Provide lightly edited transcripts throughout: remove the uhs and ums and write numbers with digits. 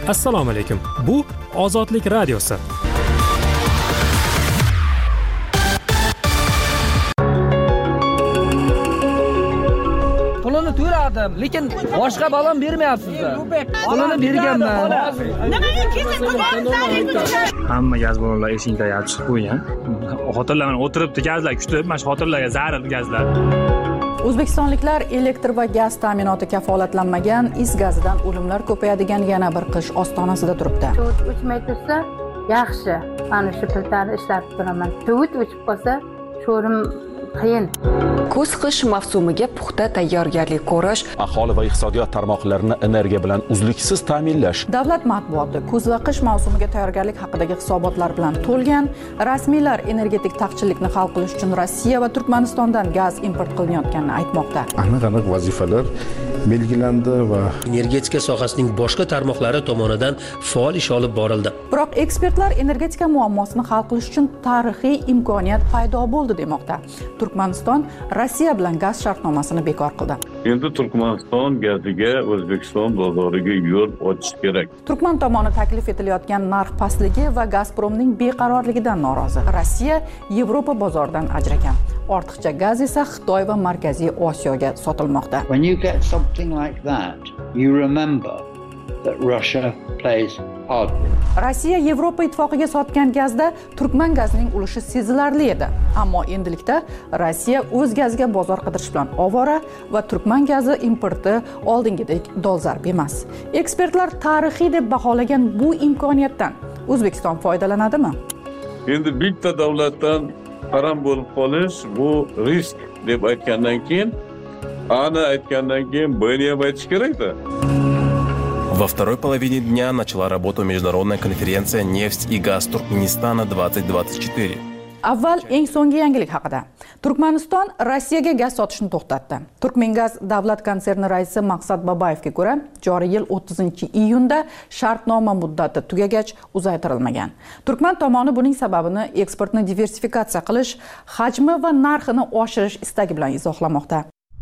Assalomu alaykum. Bu Ozodlik radiosi. Pulini to'ladim, lekin boshqa balon bermayapsizlar. Pulini berganman. Hamma gaz ballonlar eshikni tayyorlab chiqib qo'ygan. Xotirlarni o'tiribdi gazlar kutib, mana shu xotirlarga zarar gazlar. O'zbekistonliklar elektr va gaz ta'minoti kafolatlanmagan is gazidan o'limlar ko'payadigan yana bir qish ostonasida turibdi. Soat o'chmay tursa, yaxshi. Mana shu filtrni ishlatib turaman. Soat o'chib qolsa, sho'rim qiyin. Kuz-qish mavsumiga puxta tayyorgarlik ko'rish, aholi va iqtisodiyot tarmoqlarini energiya bilan uzluksiz ta'minlash. Davlat matbuoti kuz va qish mavsumiga tayyorgarlik haqidagi hisobotlar bilan to'lgan. Rasmiylar energetik taqchillikni hal qilish uchun Rossiya va Turkmanistondan gaz import qilinayotganini aytmoqda. Aniq vazifalar belgilandi va energetika sohasining boshqa tarmoqlari tomonidan faol ish olib borildi. Biroq ekspertlar energetika muammosini hal qilish uchun tarixiy imkoniyat paydo bo'ldi demoqda. Turkmaniston Rossiya bilan gaz shartnomasini bekor qildi. Endi Turkmaniston gaziga O'zbekiston bozoriga yo'l ochish kerak. Turkman tomoni taklif etilayotgan narx pastligi va Gazpromning beqarorligidan norozi. Rossiya Yevropa bozoridan ajragan. Ortiqcha gaz esa Xitoy va Markaziy Osiyoga sotilmoqda. When you get something like that, you remember that Russia plays hardball. Rossiya Yevropa ittifoqiga sotgan gazda Turkman gazining ulushi sezilarli edi. Ammo endilikda Rossiya o'z gaziga bozor qidirish bilan ovora va Turkman gazi importi oldingidek dolzarb emas. Ekspertlar tarixiy deb baholagan bu imkoniyatdan O'zbekiston foydalanadimi? Endi bitta davlatdan harom bo'lib qolish bu risk deb aytgandan keyin, buni ham aytish kerak-da. Во второй половине дня начала работу международная конференция «Нефть и газ Turkmenistana-2024». Avval eng so'nggi yangilik haqida. Turkmaniston Rossiyaga gaz sotishni to'xtatdi. Turkmengaz davlat konserni raisi Maqsad Babayevga ko'ra, joriy yil 30-iyunda shartnoma muddati tugagach uzaytirilmagan. Turkman tomoni buning sababini eksportni diversifikatsiya qilish, hajmi va narxini oshirish istagi bilan izohlamoqda.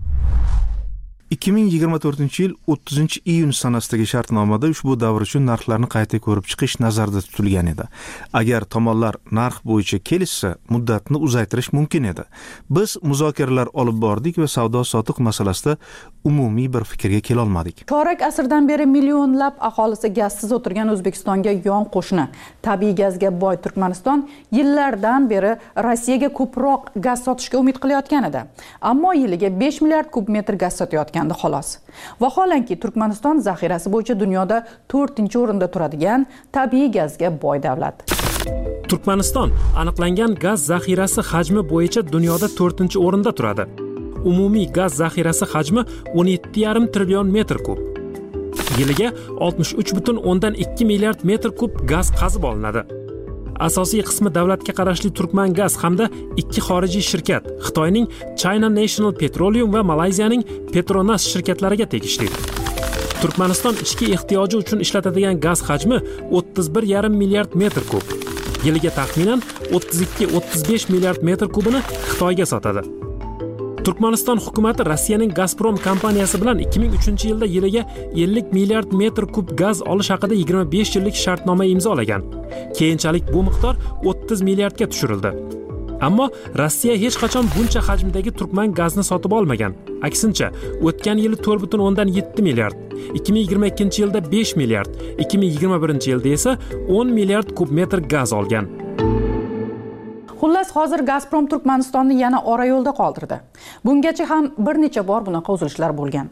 2024-yil 30-iyun sanasidagi shartnomada ushbu davr uchun narxlarni qayta ko'rib chiqish nazarda tutilgan edi. Agar tomonlar narx bo'yicha kelishsa, muddatni uzaytirish mumkin edi. Biz muzokaralar olib bordik va savdo-sotiq masalasida umumiy bir fikrga kela olmadik. Chorak asrdan beri millionlab aholisi gazsiz o'tirgan O'zbekistonga yon qo'shni, tabiiy gazga boy Turkmaniston yillardan beri Rossiyaga ko'proq gaz sotishga umid qilayotgan edi. Ammo yiliga 5 milliard kub metr gaz sotayotgandi xolos. Vaholanki Turkmaniston zaxirasi bo'yicha dunyoda 4-o'rinda turadigan tabiiy gazga boy davlat. Turkmaniston aniqlangan gaz zaxirasi hajmi bo'yicha dunyoda 4-o'rinda turadi. Umumiy gaz zaxirasi hajmi 17,5 trillion metr kub. Yiliga 63,2 milliard metr kub gaz qazib olinadi. Asosiy qismi davlatga qarashli Turkman gaz hamda ikki xorijiy shirkat, Xitoyning China National Petroleum va Malayziyaning Petronas shirkatlariga tegishli. Turkmaniston ichki ehtiyoji uchun ishlatadigan gaz hajmi 31,5 milliard metr kub. Yiliga taxminan 32-35 milliard metr kubini Xitoyga sotadi. Turkmaniston hukumati Rossiyaning Gazprom kompaniyasi bilan 2003-yilda yiliga 50 milliard metr kub gaz olish haqida 25 yillik shartnoma imzolagan. Keyinchalik bu miqdor 30 milliardga tushirildi. Ammo Rossiya hech qachon buncha hajmdagi Turkman gazni sotib olmagan. Aksincha, o'tgan yili 4,7 milliard, 2022-yilda 5 milliard, 2021-yilda esa 10 milliard kub metr gaz olgan. Xullas, hozir Gazprom Turkmanistonni yana ora yo'lda qoldirdi. Bungacha ham bir necha bor bunaqa uzilishlar bo'lgan.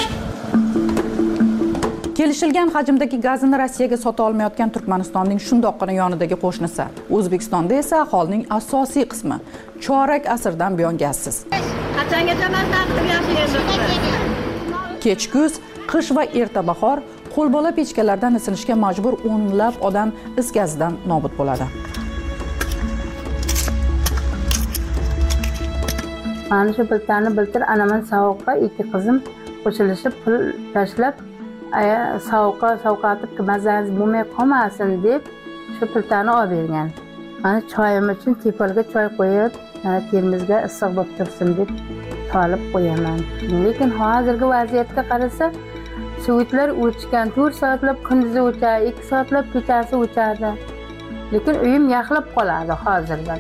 Kelishilgan hajmdagi gazini Rossiyaga sota olmayotgan Turkmanistonning shundoqqina yonidagi qo'shnisi. O'zbekistonda esa aholining asosiy qismi chorak asrdan buyon gazsiz. Qachongacha mazza qilib yashayapsiz? Kech kuz, qish va erta bahor qo'lbola pechkalardan isinishga majbur o'nlab odam is gazidan nobud bo'ladi. Mana shu biltarni anaman sovuqqa ikki qizim qo'shilishib pul tashlab, sovuqatib mazangiz bo'lmay qolmasin deb shu pultani olib bergan. Mana choyim uchun tepalga choy qo'yib, termizga issiq bo'lib tursin deb solib qo'yaman. Lekin hozirgi vaziyatga qarasa, Suvitlar o'chgan, 4 soatlab kunduzi o'chadi, 2 soatlab kechasi o'chadi. Lekin uyim yaxlab qoladi hozirdan.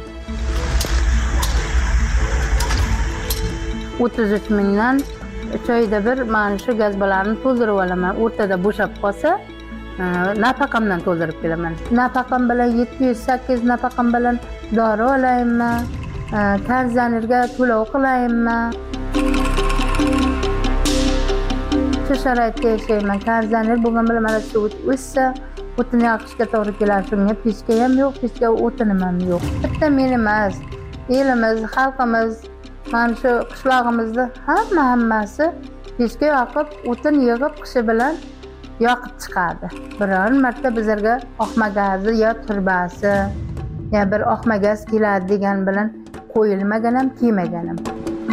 33 mingdan 3 oyda bir mana shu gaz bolarini to'ldirib olaman. O'rtada bo'shab qolsa, nafaqamdan to'ldirib kelaman. Nafaqam bilan 700-800 nafaqam bilan dori olaymi, konditsionerga to'lov qilaymi? Shu sharoitda yashayman. Konditsioner bo'lgan bilan mana shu o'ssa, o'tin yoqishga to'g'ri keladi. Shunga pechka ham yo'q, pechka o'tinim ham yo'q. Bitta men emas, elimiz, xalqimiz, mana shu qishlog'imizda hammasi pechka yoqib, o'tin yig'ib qishi bilan yoqib chiqadi. Biron marta bizlarga oqma gazi yo turbasi ya bir oqma gaz keladi degan bilan qo'yilmagan ham, kelmagan ham.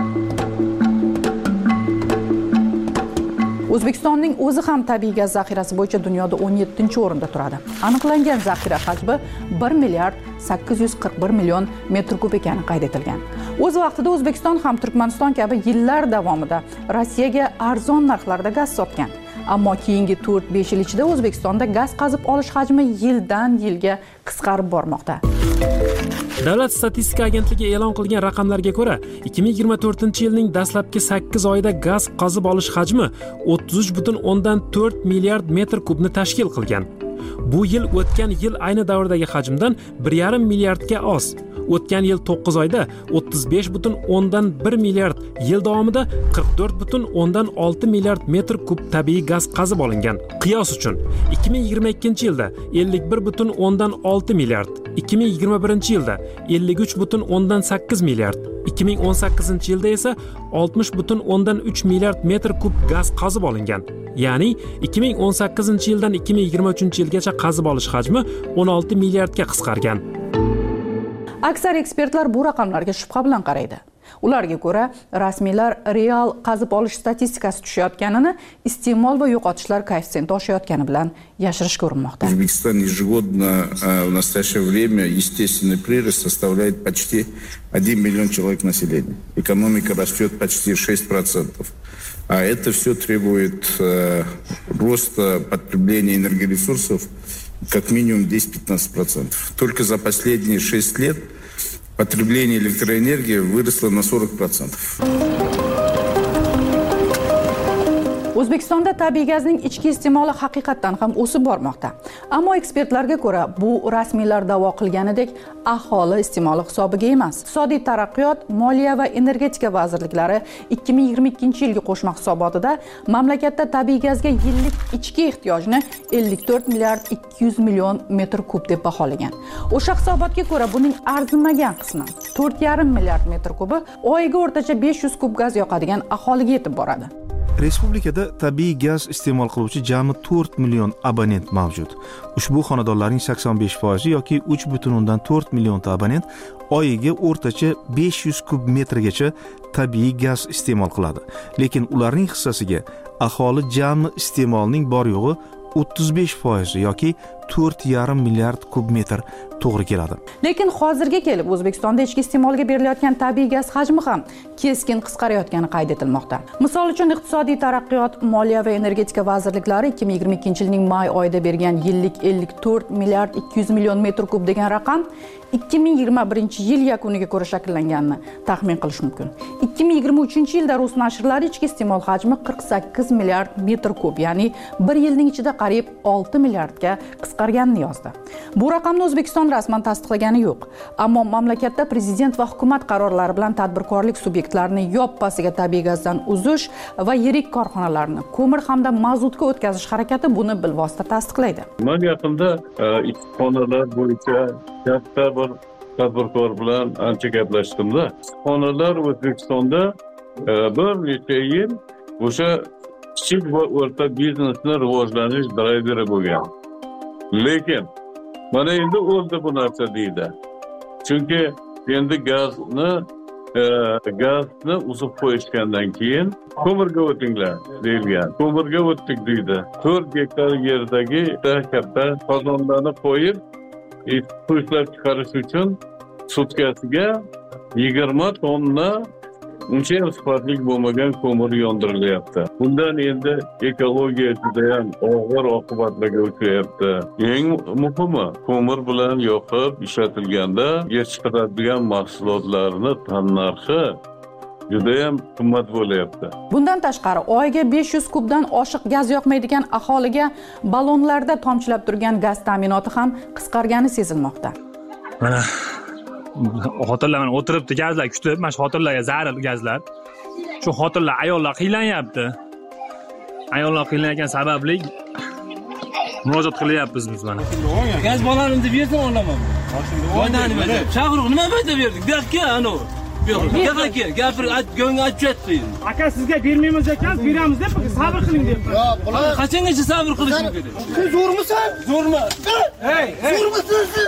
O'zbekistonning o'zi ham tabiiy gaz zaxirasi bo'yicha dunyoda 17-o'rinda turadi. Aniqlangan zaxira hajmi 1 milliard 841 million metr kub ekani qayd etilgan. O'z vaqtida O'zbekiston ham Turkmaniston kabi yillar davomida Rossiyaga arzon narxlarda gaz sotgan. Ammo keyingi 4-5 yil ichida O'zbekistonda gaz qazib olish hajmi yildan yilga qisqarib bormoqda. Davlat statistika agentligi e'lon qilgan raqamlarga ko'ra, 2024-yilning dastlabki 8 oyida gaz qazib olish hajmi 33,4 milliard metr kubni tashkil qilgan. Bu yil o'tgan yil ayni davrdagi hajmdan 1,5 milliardga oz. O'tgan yil 9 oyda 35,1 milliard, yil davomida 44,6 milliard metr kub tabiiy gaz qazib olingan. Qiyos uchun 2022-yilda 51,6 milliard, 2021-yilda 53,8 milliard, 2018-yilda esa 60,3 milliard metr kub gaz qazib olingan. Ya'ni 2018-yildan 2023-yilgacha qazib olish hajmi 16 milliardga qisqargan. Aksar ekspertlar bu raqamlarga shubha bilan qaraydi. Ularga ko'ra, rasmiylar real qazib olish statistikasi tushayotganini iste'mol va yo'qotishlar koeffitsiyenti oshayotgani bilan yashirishga urinmoqda. O'zbekiston ежегодно в настоящее время естественный прирост составляет почти 1 миллион человек населения. Экономика растет почти 6%. А это все требует роста потребления энергоресурсов как минимум 10-15%. Только за последние 6 лет потребление электроэнергии выросло на 40%. O'zbekistonda tabiiy gazning ichki iste'moli haqiqatan ham o'sib bormoqda. Ammo ekspertlarga ko'ra, bu rasmiylar da'vo qilganidek aholi iste'moli hisobiga emas. Iqtisodiy taraqqiyot, Moliya va energetika vazirliklari 2022-yilgi qo'shma hisobotida mamlakatda tabiiy gazga yillik ichki ehtiyojni 54 milliard 200 million metr kub deb baholagan. O'sha hisobotga ko'ra, buning arzimagan qismi 4,5 milliard metr kubi oyiga o'rtacha 500 kub gaz yoqadigan aholiga yetib boradi. Respublikada tabiiy gaz iste'mol qiluvchi jami 4 million abonent mavjud. Ushbu xonadonlarning 85% yoki 3,4 millionta abonent oyiga o'rtacha 500 kub metrgacha tabiiy gaz iste'mol qiladi. Lekin ularning hissasiga aholi jami iste'molining bor yo'g'i 35% yoki 4,5 milliard kub metr to'g'ri keladi. Lekin hozirga kelib O'zbekistonda ichki iste'molga berilayotgan tabiiy gaz hajmi ham keskin qisqarayotgani qayd etilmoqda. Misol uchun Iqtisodiy taraqqiyot, Moliya va energetika vazirliklari 2022-yilning may oyida bergan yillik 54 milliard 200 million metr kub degan raqam 2021-yil yakuniga ko'ra shakllanganini taxmin qilish mumkin. 2023-yilda rus nashrlari ichki iste'mol hajmi 48 milliard metr kub, ya'ni bir yilning ichida qariyb 6 milliardga qisqarganini yozdi. Bu raqamni O'zbekiston rasman tasdiqlagani yo'q, ammo mamlakatda prezident va hukumat qarorlari bilan tadbirkorlik subyektlarini yoppasiga tabiiy gazdan uzish va yirik korxonalarni ko'mir hamda mazutga o'tkazish harakati buni bilvosita tasdiqlaydi. Men yaqinda issiqxonalar bo'yicha katta bir tadbirkor bilan ancha gaplashdimda. Issiqxonalar O'zbekistonda bir necha yil o'sha kichik va o'rta biznesni rivojlanish drayveri bo'lgan. Lekin mana endi o'ldi bu narsa deydi. Chunki endi gazni uzib qo'yishgandan keyin ko'mirga o'tinglar deyilgan. Ko'mirga o'tdik deydi. 4 gektar yerdagi katta qozonlarni qo'yib, ishlab chiqarish uchun sutkasiga 20 tonna uncha ham sifatli bo'lmagan ko'mir yondirilyapti. Bundan endi ekologiya juda ham og'ir oqibatlarga uchrayapti. Eng muhimi, ko'mir bilan yoqib ishlatilganda chiqaradigan mahsulotlarni tannarxi juda ham qimmat bo'lyapti. Bundan tashqari, oyiga 500 kubdan oshiq gaz yoqmaydigan aholiga ballonlarda tomchilab turgan gaz ta'minoti ham qisqargani sezilmoqda. Mana xotinlar mana o'tiribdi, gazlar kutib, mana shu xotinlarga zarur gazlar. Shu xotinlar ayollar qiynalanyapti. Ayollar qiynalgan sababli murojaat qilyapmiz biz mana. Gaz bolanim deb bersin olaman. Foydani berdi. Chaqiriq nima foyda berdik? Gapga ana. Gapga gapir, go'ngga aytibdi. Aka sizga bermaymiz ekan, beramiz deb sabr qiling deb. Qachongacha sabr qilishim kerak? Siz zo'rmisan? Zo'rmi? Hey, zo'rmisiz siz?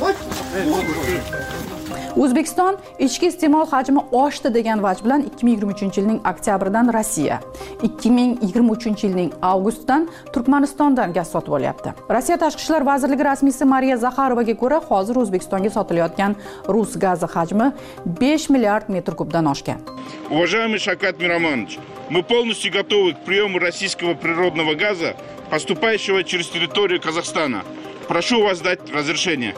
O'zbekiston ichki iste'mol hajmi oshdi degan vaj bilan 2023-yilning oktyabridan Rossiya, 2023-yilning avgustidan Turkmanistondan gaz sotib olyapti. Rossiya Tashqi ishlar vazirligi rasmiysi Mariya Zakharovaga ko'ra, hozir O'zbekistonga sotilayotgan rus gazi hajmi 5 milliard metr kubdan oshgan. Уважаемый Шавкат Миромонович, мы полностью готовы к приему российского природного газа, поступающего через территорию Казахстана. Прошу вас дать разрешение.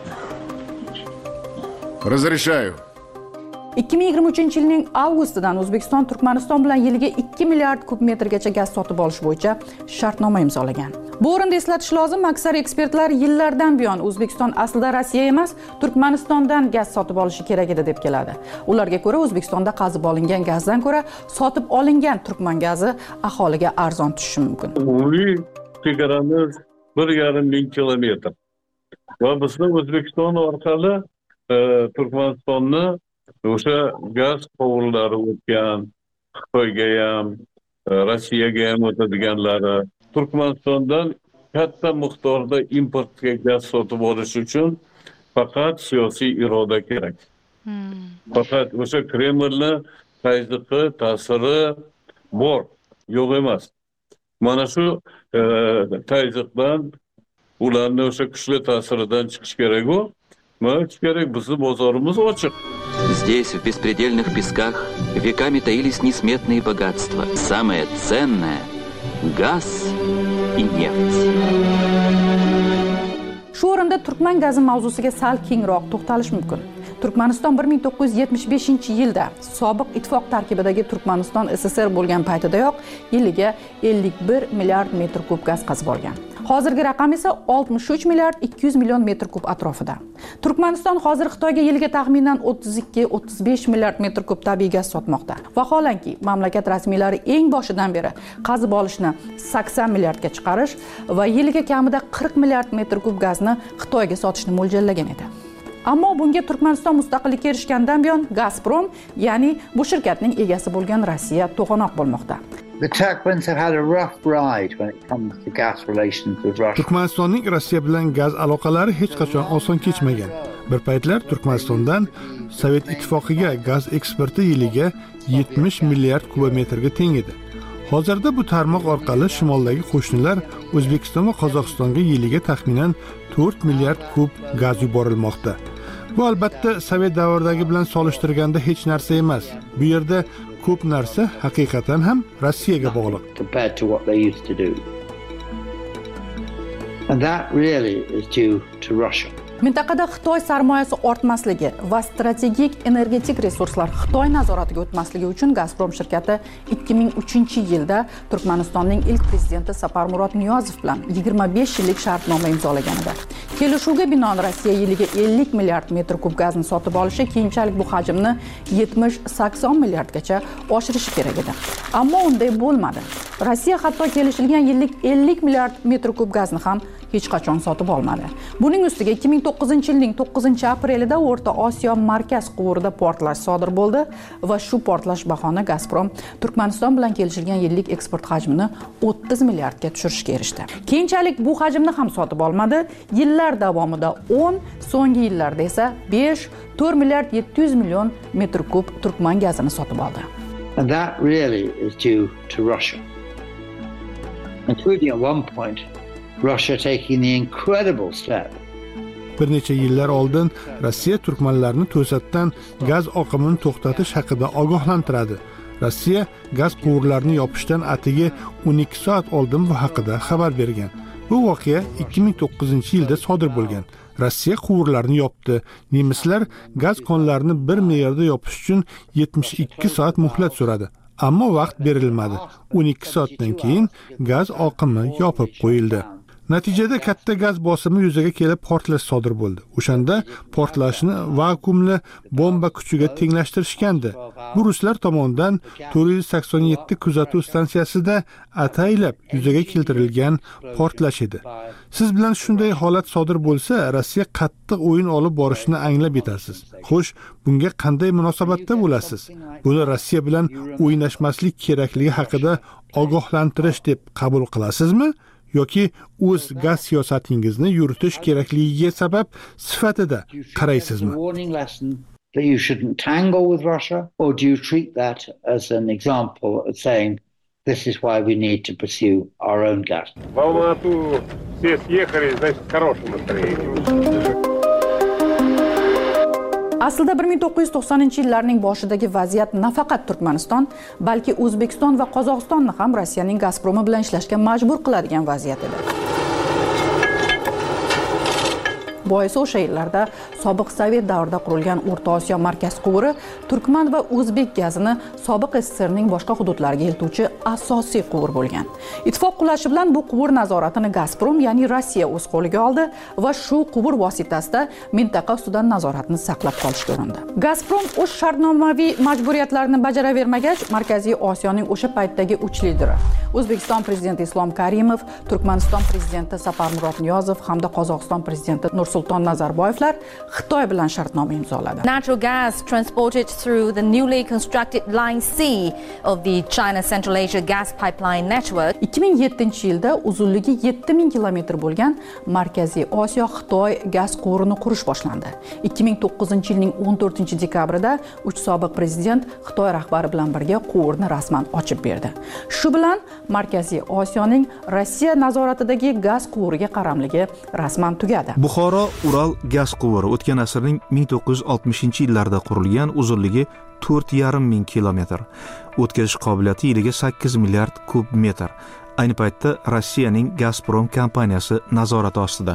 Разрешаю. 2023-yilning avgustidan O'zbekiston Turkmaniston bilan yiliga 2 milliard kub metrgacha gaz sotib olish bo'yicha shartnoma imzolagan. Bu o'rinda eslatish lozim, aksar ekspertlar yillardan buyon O'zbekiston aslida Rossiya emas, Turkmanistondan gaz sotib olishi kerak edi deb keladi. Ularga ko'ra, O'zbekistonda qazib olingan gazdan ko'ra sotib olingan turkman gazi aholiga arzon tushishi mumkin. Umumiy chegaramiz 1,5 ming kilometr. Va bizda O'zbekiston orqali Turkmanistonni o'sha gaz quvurlari o'tgan, Xitoyga ham, Rossiyaga ham o'tadiganlari. Turkmanistondan katta miqdorda importga gaz sotib olish uchun faqat siyosiy iroda kerak. Faqat o'sha Kremlni tazyiqi, ta'siri bor, yo'q emas. Mana shu tazyiqdan, ularni o'sha kuchli ta'siridan chiqish kerak-ku. Здесь, в беспредельных песках, веками таились несметные богатства. Самое ценное – газ и нефть. Shu o'rinda turkman gazi mavzusiga sal kengroq to'xtalish mumkin. Turkmaniston 1975-yilda sobiq ittifoq tarkibidagi Turkmaniston SSR bo'lgan paytidayoq yiliga 51 milliard metr kub gaz qazib olgan. Hozirgi raqam esa 63 milliard 200 million metr kub atrofida. Turkmaniston hozir Xitoyga yiliga taxminan 32-35 milliard metr kub tabiiy gaz sotmoqda. Vaholanki, mamlakat rasmiylari eng boshidan beri qazib olishni 80 milliardga chiqarish va yiliga kamida 40 milliard metr kub gazni Xitoyga sotishni mo'ljallagan edi. Ammo bunga Turkmaniston mustaqillikka erishgandan buyon Gazprom, ya'ni bu shirkatning egasi bo'lgan Rossiya to'g'anoq bo'lmoqda. The Turkmens have had a rough ride when it comes to gas relations with Russia. Turkmanistonning Rossiya bilan gaz aloqalari hech qachon oson kechmagan. Bir paytlar Turkmanistondan Sovet ittifoqiga gaz eksporti yiliga 70 milliard kubometrga teng edi. Hozirda bu tarmoq orqali shimoldagi qo'shnilar O'zbekiston va Qozog'istonga yiliga taxminan 4 milliard kub gaz yuborilmoqda. Bu albatta Sovet davridagi bilan solishtirganda hech narsa emas. Bu yerda ko'p narsa haqiqatan ham Rossiyaga bog'liq. Compared to what they used to do. And that really is due to Russia. Mintaqada Xitoy sarmoyasi ortmasligi va strategik energetik resurslar Xitoy nazoratiga o'tmasligi uchun Gazprom shirkati 2003-yilda Turkmanistonning ilk prezidenti Saparmurod Niyozov bilan 25 yillik shartnoma imzolagan edi. Kelishuvga binoan Rossiya yiliga 50 milliard metr kub gazni sotib olishi, keyinchalik bu hajmni 70-80 milliardgacha oshirishi kerak edi. Ammo unday bo'lmadi. Rossiya hatto kelishilgan yillik 50 milliard metr kub gazni ham hech qachon sotib olmadi. Buning ustiga 2009-yilning 9-aprelida O'rta Osiyo markaz quvurida portlash sodir bo'ldi va shu portlash bahona Gazprom Turkmaniston bilan kelishilgan yillik eksport hajmini 30 milliardga tushirishga erishdi. Keyinchalik bu hajmni ham sotib olmadi. Yillar davomida 10, so'nggi yillarda esa 5-4 milliard 700 million metr kub turkman gazini sotib oldi. And that really is due to Russia. Including at one point Russia taking the incredible step Bir necha yillar oldin Rossiya turkmanlarni to'satdan gaz oqimini to'xtatish haqida ogohlantiradi. Rossiya gaz quvurlarini yopishdan atigi 12 soat oldin bu haqida xabar bergan. Bu voqea 2009-yilda sodir bo'lgan. Rossiya quvurlarini yopdi. Nemislar gaz konlarini bir me'yorda yopish uchun 72 soat muhlat so'radi. Ammo vaqt berilmadi. 12 soatdan keyin gaz oqimi yopib qo'yildi. Natijada katta gaz bosimi yuzaga kelib portlash sodir bo'ldi. O'shanda portlashni vakuumli bomba kuchiga tenglashtirishgandi. Bu ruslar tomonidan 487 kuzatuv stansiyasida ataylab yuzaga keltirilgan portlash edi. Siz bilan shunday holat sodir bo'lsa, Rossiya qattiq o'yin olib borishni anglab yetasiz. Xo'sh, bunga qanday munosabatda bo'lasiz? Buni Rossiya bilan o'ynashmaslik kerakligi haqida ogohlantirish deb qabul qilasizmi? Yoki o'z gaz siyosatingizni yuritish kerakligiga sabab sifatida qaraysizmi? That you shouldn't tangle with Russia, or do you treat that as an example of saying this is why we need to pursue our own gas? В Алмату все съехали, значит, в хорошем настроении. Aslida 1990-yillarning boshidagi vaziyat nafaqat Turkmaniston, balki O'zbekiston va Qozog'istonni ham Rossiyaning Gazpromi bilan ishlashga majbur qiladigan vaziyat edi. Boisi o'sha yillarda sobiq Sovet davrida qurilgan O'rta Osiyo markaz quvuri Turkman va O'zbek gazini sobiq SSRning boshqa hududlariga eltuvchi asosiy quvur bo'lgan. Ittifoq qulashi bilan bu quvur nazoratini Gazprom, ya'ni Rossiya o'z qo'liga oldi va shu quvur vositasida mintaqa ustidan nazoratni saqlab qolishga urindi. Gazprom o'z shartnomaviy majburiyatlarini bajaravermagach, Markaziy Osiyoning o'sha paytdagi uch lideri O'zbekiston prezidenti Islom Karimov, Turkmaniston prezidenti Saparmurod Niyozov hamda Qozog'iston prezidenti Nursulton Nazarboyevlar Xitoy bilan shartnoma imzoladi. Natural gas transported through the newly constructed Line C of the China Central Asia gas pipeline network. 2007-yilda uzunligi 7000 kilometr bo'lgan Markaziy Osiyo Xitoy gaz quvurini qurish boshlandi. 2009-yilning 14-dekabrida uch sobiq prezident Xitoy rahbari bilan birga quvurni rasman ochib berdi. Shu bilan Markaziy Osiyoning Rossiya nazoratidagi gaz quvuriga qaramligi rasman tugadi. Buxoro Ural gaz quvuri o'tgan asrning 1960-yillarida qurilgan, uzunligi 4,5 ming kilometr. O'tkazish qobiliyati yiliga 8 milliard kub metr. Ayni paytda Rossiyaning Gazprom kompaniyasi nazorati ostida.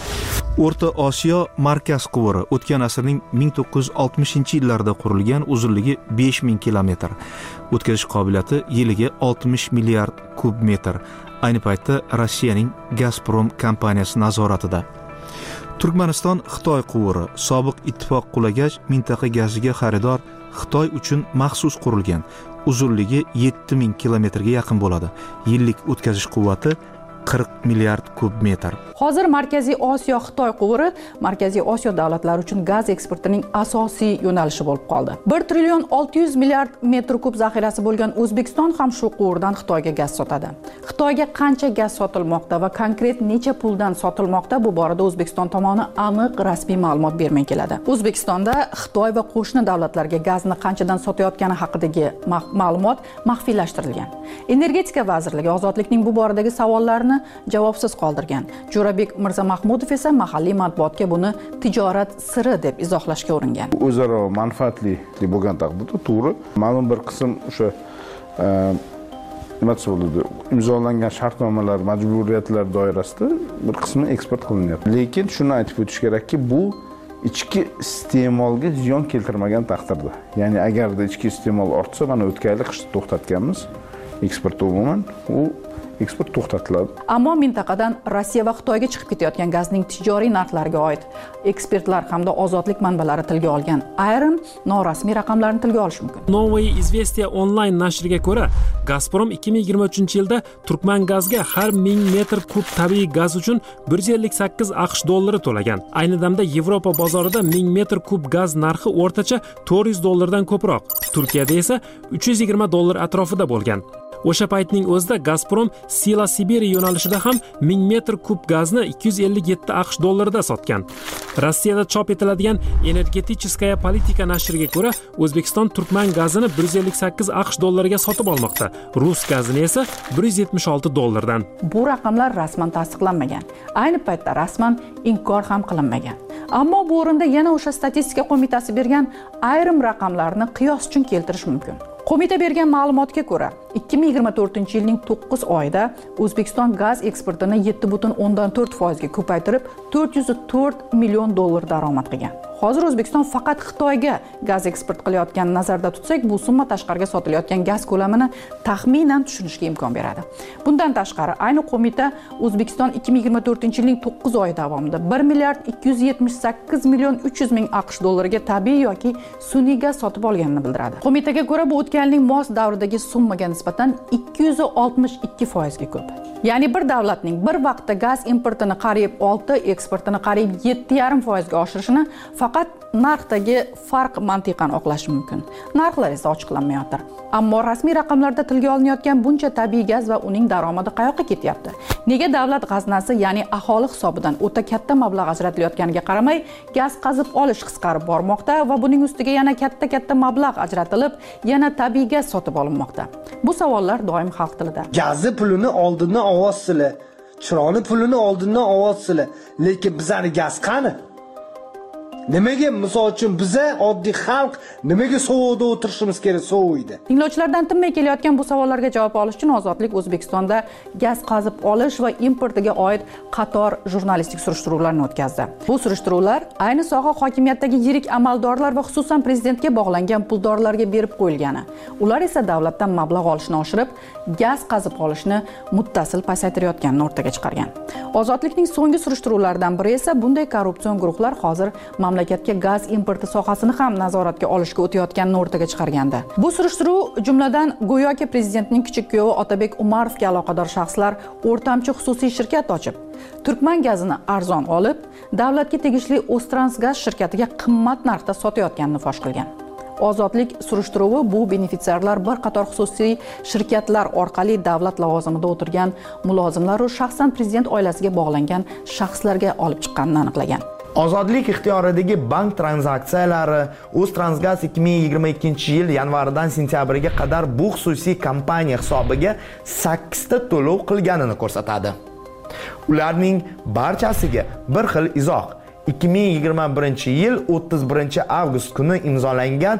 O'rta Osiyo markaz quvuri o'tgan asrning 1960-yillarida qurilgan, uzunligi 5 ming kilometr. O'tkazish qobiliyati yiliga 60 milliard kub metr. Ayni paytda Rossiyaning Gazprom kompaniyasi nazoratida. Turkmaniston Xitoy quvuri sobiq ittifoq qulagach, mintaqa gaziga xaridor Xitoy uchun maxsus qurilgan. Uzunligi 7000 kilometrga yaqin bo'ladi. Yillik o'tkazish quvvati 40 milliard kub metr. Hozir Markaziy Osiyo Xitoy quvuri Markaziy Osiyo davlatlari uchun gaz eksportining asosiy yo'nalishi bo'lib qoldi. 1 trillion 600 milliard metr kub zaxirasi bo'lgan O'zbekiston ham shu quvurdan Xitoyga gaz sotadi. Xitoyga qancha gaz sotilmoqda va konkret necha puldan sotilmoqda, bu borada O'zbekiston tomoni aniq rasmiy ma'lumot bermay keladi. O'zbekistonda Xitoy va qo'shni davlatlarga gazni qanchadan sotayotgani haqidagi ma'lumot maxfiylashtirilgan. Energetika vazirligi ozodlikning bu boradagi savollarini javobsiz qoldirgan. Jo'rabek Mirzamahmudov esa mahalliy matbuotga buni tijorat siri deb izohlashga uringan. O'zaro manfaatli deb bo'lgan taqdirda to'g'ri, ma'lum bir qism o'sha nima bo'ladi, imzolangan shartnomalar, majburiyatlar doirasida bir qismi eksport qilinyapti. Lekin shuni aytib o'tish kerakki, bu ichki iste'molga ziyon keltirmagan taqdirda. Ya'ni agarda ichki iste'mol ortsa, mana o'tgan yil qishda to'xtatganmiz eksportni umuman, u eksport to'xtatiladi. Ammo mintaqadan Rossiya va Xitoyga chiqib ketayotgan gazning tijoriy narxlariga oid ekspertlar hamda ozodlik manbalari tilga olgan ayrim norasmiy raqamlarni tilga olish mumkin. Новые известия onlayn nashriga ko'ra, Gazprom 2023-yilda Turkman gazga har 1000 metr kub tabiiy gaz uchun 158 AQSh dollari to'lagan. Ayni damda Yevropa bozorida 1000 metr kub gaz narxi o'rtacha 400 dollardan ko'proq. Turkiyada esa 320 dollar atrofida bo'lgan. O'sha paytning o'zida Gazprom Sila Siberiya yo'nalishida ham 1000 metr kub gazni 257 AQSh dollarida sotgan. Rossiyada chop etiladigan Energeticheskaya politika nashriga ko'ra, O'zbekiston Turkman gazini 158 AQSh dollariga sotib olmoqda. Rus gazini esa 176 dollardan. Bu raqamlar rasman tasdiqlanmagan. Ayni paytda rasman inkor ham qilinmagan. Ammo bu o'rinda yana o'sha statistika qo'mitasi bergan ayrim raqamlarni qiyos uchun keltirish mumkin. Qo'mita bergan ma'lumotga ko'ra, 2024-yilning 9 oyida O'zbekiston gaz eksportini 7.4% ga ko'paytirib, 404 million dollar daromad qilgan. Hozir O'zbekiston faqat Xitoyga gaz eksport qilayotganini nazarda tutsak, bu summa tashqariga sotilayotgan gaz ko'lamini taxminan tushunishga imkon beradi. Bundan tashqari, ayni qo'mita O'zbekiston 2024-yilning 9 oyi davomida 1 milliard 278 million 300 ming AQSh dollariga tabiiy yoki sun'iy gaz sotib olganini bildiradi. Qo'mitaga ko'ra, bu o'tgan yilning mos davridagi summaga nisbatan 262% ga ko'p. Ya'ni bir davlatning bir vaqtda gaz importini qariyb 6, eksportini qariyb 7,5% ga oshirishini faqat narxdagi farq mantiqan oqlash mumkin. Narxlar esa ochiqlanmayotir. Ammo rasmiy raqamlarda tilga olinayotgan buncha tabiiy gaz va uning daromadi qayoqqa ketyapti? Nega davlat g'aznasi, ya'ni aholi hisobidan o'ta katta mablag' ajratilayotganiga qaramay, gaz qazib olish qisqarib bormoqda va buning ustiga yana katta mablag' ajratilib, yana tabiiy gaz sotib olinmoqda? Bu savollar doim xalq tilida. Gazni pulini oldindan ovotsizlar, chiroqni pulini oldindan ovotsizlar, lekin bizning gaz qani? Nimaga misol uchun biza oddiy xalq nimaga sovuqda o'tirishimiz kerak sovuqda? Tinglovchilardan tinmay kelayotgan bu savollarga javob olish uchun Ozodlik O'zbekistonda gaz qazib olish va importiga oid qator jurnalistik surishtiruvlarni o'tkazdi. Bu surishtiruvlar ayni soha hokimiyatdagi yirik amaldorlar va xususan prezidentga bog'langan puldorlarga berib qo'yilgani. Ular esa davlatdan mablag' olishni oshirib, gaz qazib olishni muttasil pasaytirayotganini o'rtaga chiqargan. Ozodlikning so'nggi surishtiruvlaridan biri esa bunday korrupsion guruhlar hozir mamlakatga gaz importi sohasini ham nazoratga olishga o'tayotganini o'rtaga chiqargandi. Bu surishtiruv jumladan go'yoki prezidentning kichik kuyovi Otabek Umarovga aloqador shaxslar o'rtamchi xususiy shirkat ochib, Turkman gazini arzon olib, davlatga tegishli O'ztransgaz shirkatiga qimmat narxda sotayotganini fosh qilgan. Ozodlik surishtiruvi bu benefitsiarlar bir qator xususiy shirkatlar orqali davlat lavozimida o'tirgan mulozimlar va shaxsan prezident oilasiga bog'langan shaxslarga olib chiqqanini aniqlagan. Ozodlik ixtiyoridagi bank tranzaksiyalari O'ztransgaz 2022-yil yanvaridan sentyabriga qadar bu xususiy kompaniya hisobiga 8 ta to'lov qilganini ko'rsatadi. Ularning barchasiga bir xil izoh 2021-yil 31-avgust kuni imzolangan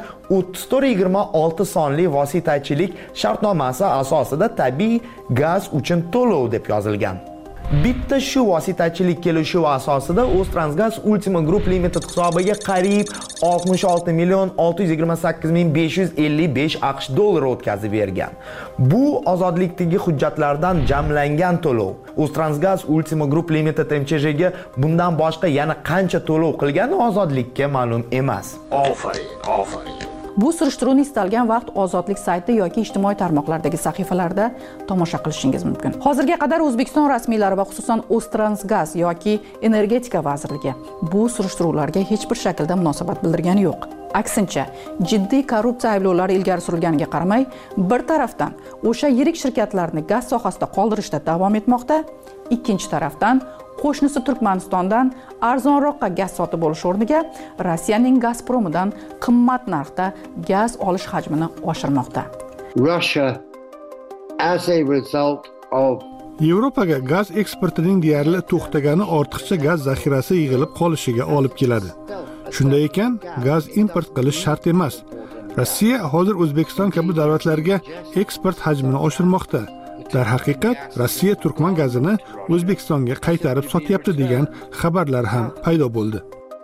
3426 sonli vositachilik shartnomasi asosida tabiiy gaz uchun to'lov deb yozilgan. Bitta shu vositachilik kelishuvi asosida O'ztransgaz Ultima Group Limited hisobiga qariyb 66 million 628 ming 555 AQSh dollari o'tkazib bergan. Bu ozodlikdagi hujjatlardan jamlangan to'lov. O'ztransgaz Ultima Group Limited MCHga bundan boshqa yana qancha to'lov qilgani ozodlikka ma'lum emas. Ofarin. Bu surishtiruvni istalgan vaqt Ozodlik sayti yoki ijtimoiy tarmoqlardagi sahifalarda tomosha qilishingiz mumkin. Hozirga qadar O'zbekiston rasmiylari va xususan O'ztransgaz yoki Energetika vazirligi bu surishtiruvlarga hech bir shaklda munosabat bildirgani yo'q. Aksincha, jiddiy korrupsiya ayblovlari ilgari surilganiga qaramay, bir tarafdan o'sha yirik shirkatlarni gaz sohasida qoldirishda davom etmoqda, ikkinchi tarafdan qo'shnisi Turkmanistondan arzonroqqa gaz sotib olish o'rniga Rossiyaning Gazpromidan qimmat narxda gaz olish hajmini oshirmoqda. Russia, as a result of Yevropaga gaz eksportining deyarli to'xtagani ortiqcha gaz zaxirasi yig'ilib qolishiga olib keladi. Shunday ekan, gaz import qilish shart emas. Rossiya hozir O'zbekiston kabi davlatlarga eksport hajmini oshirmoqda. Darhaqiqat, Rossiya Turkman gazini O'zbekistonga qaytarib sotyapti degan xabarlar ham paydo bo'ldi.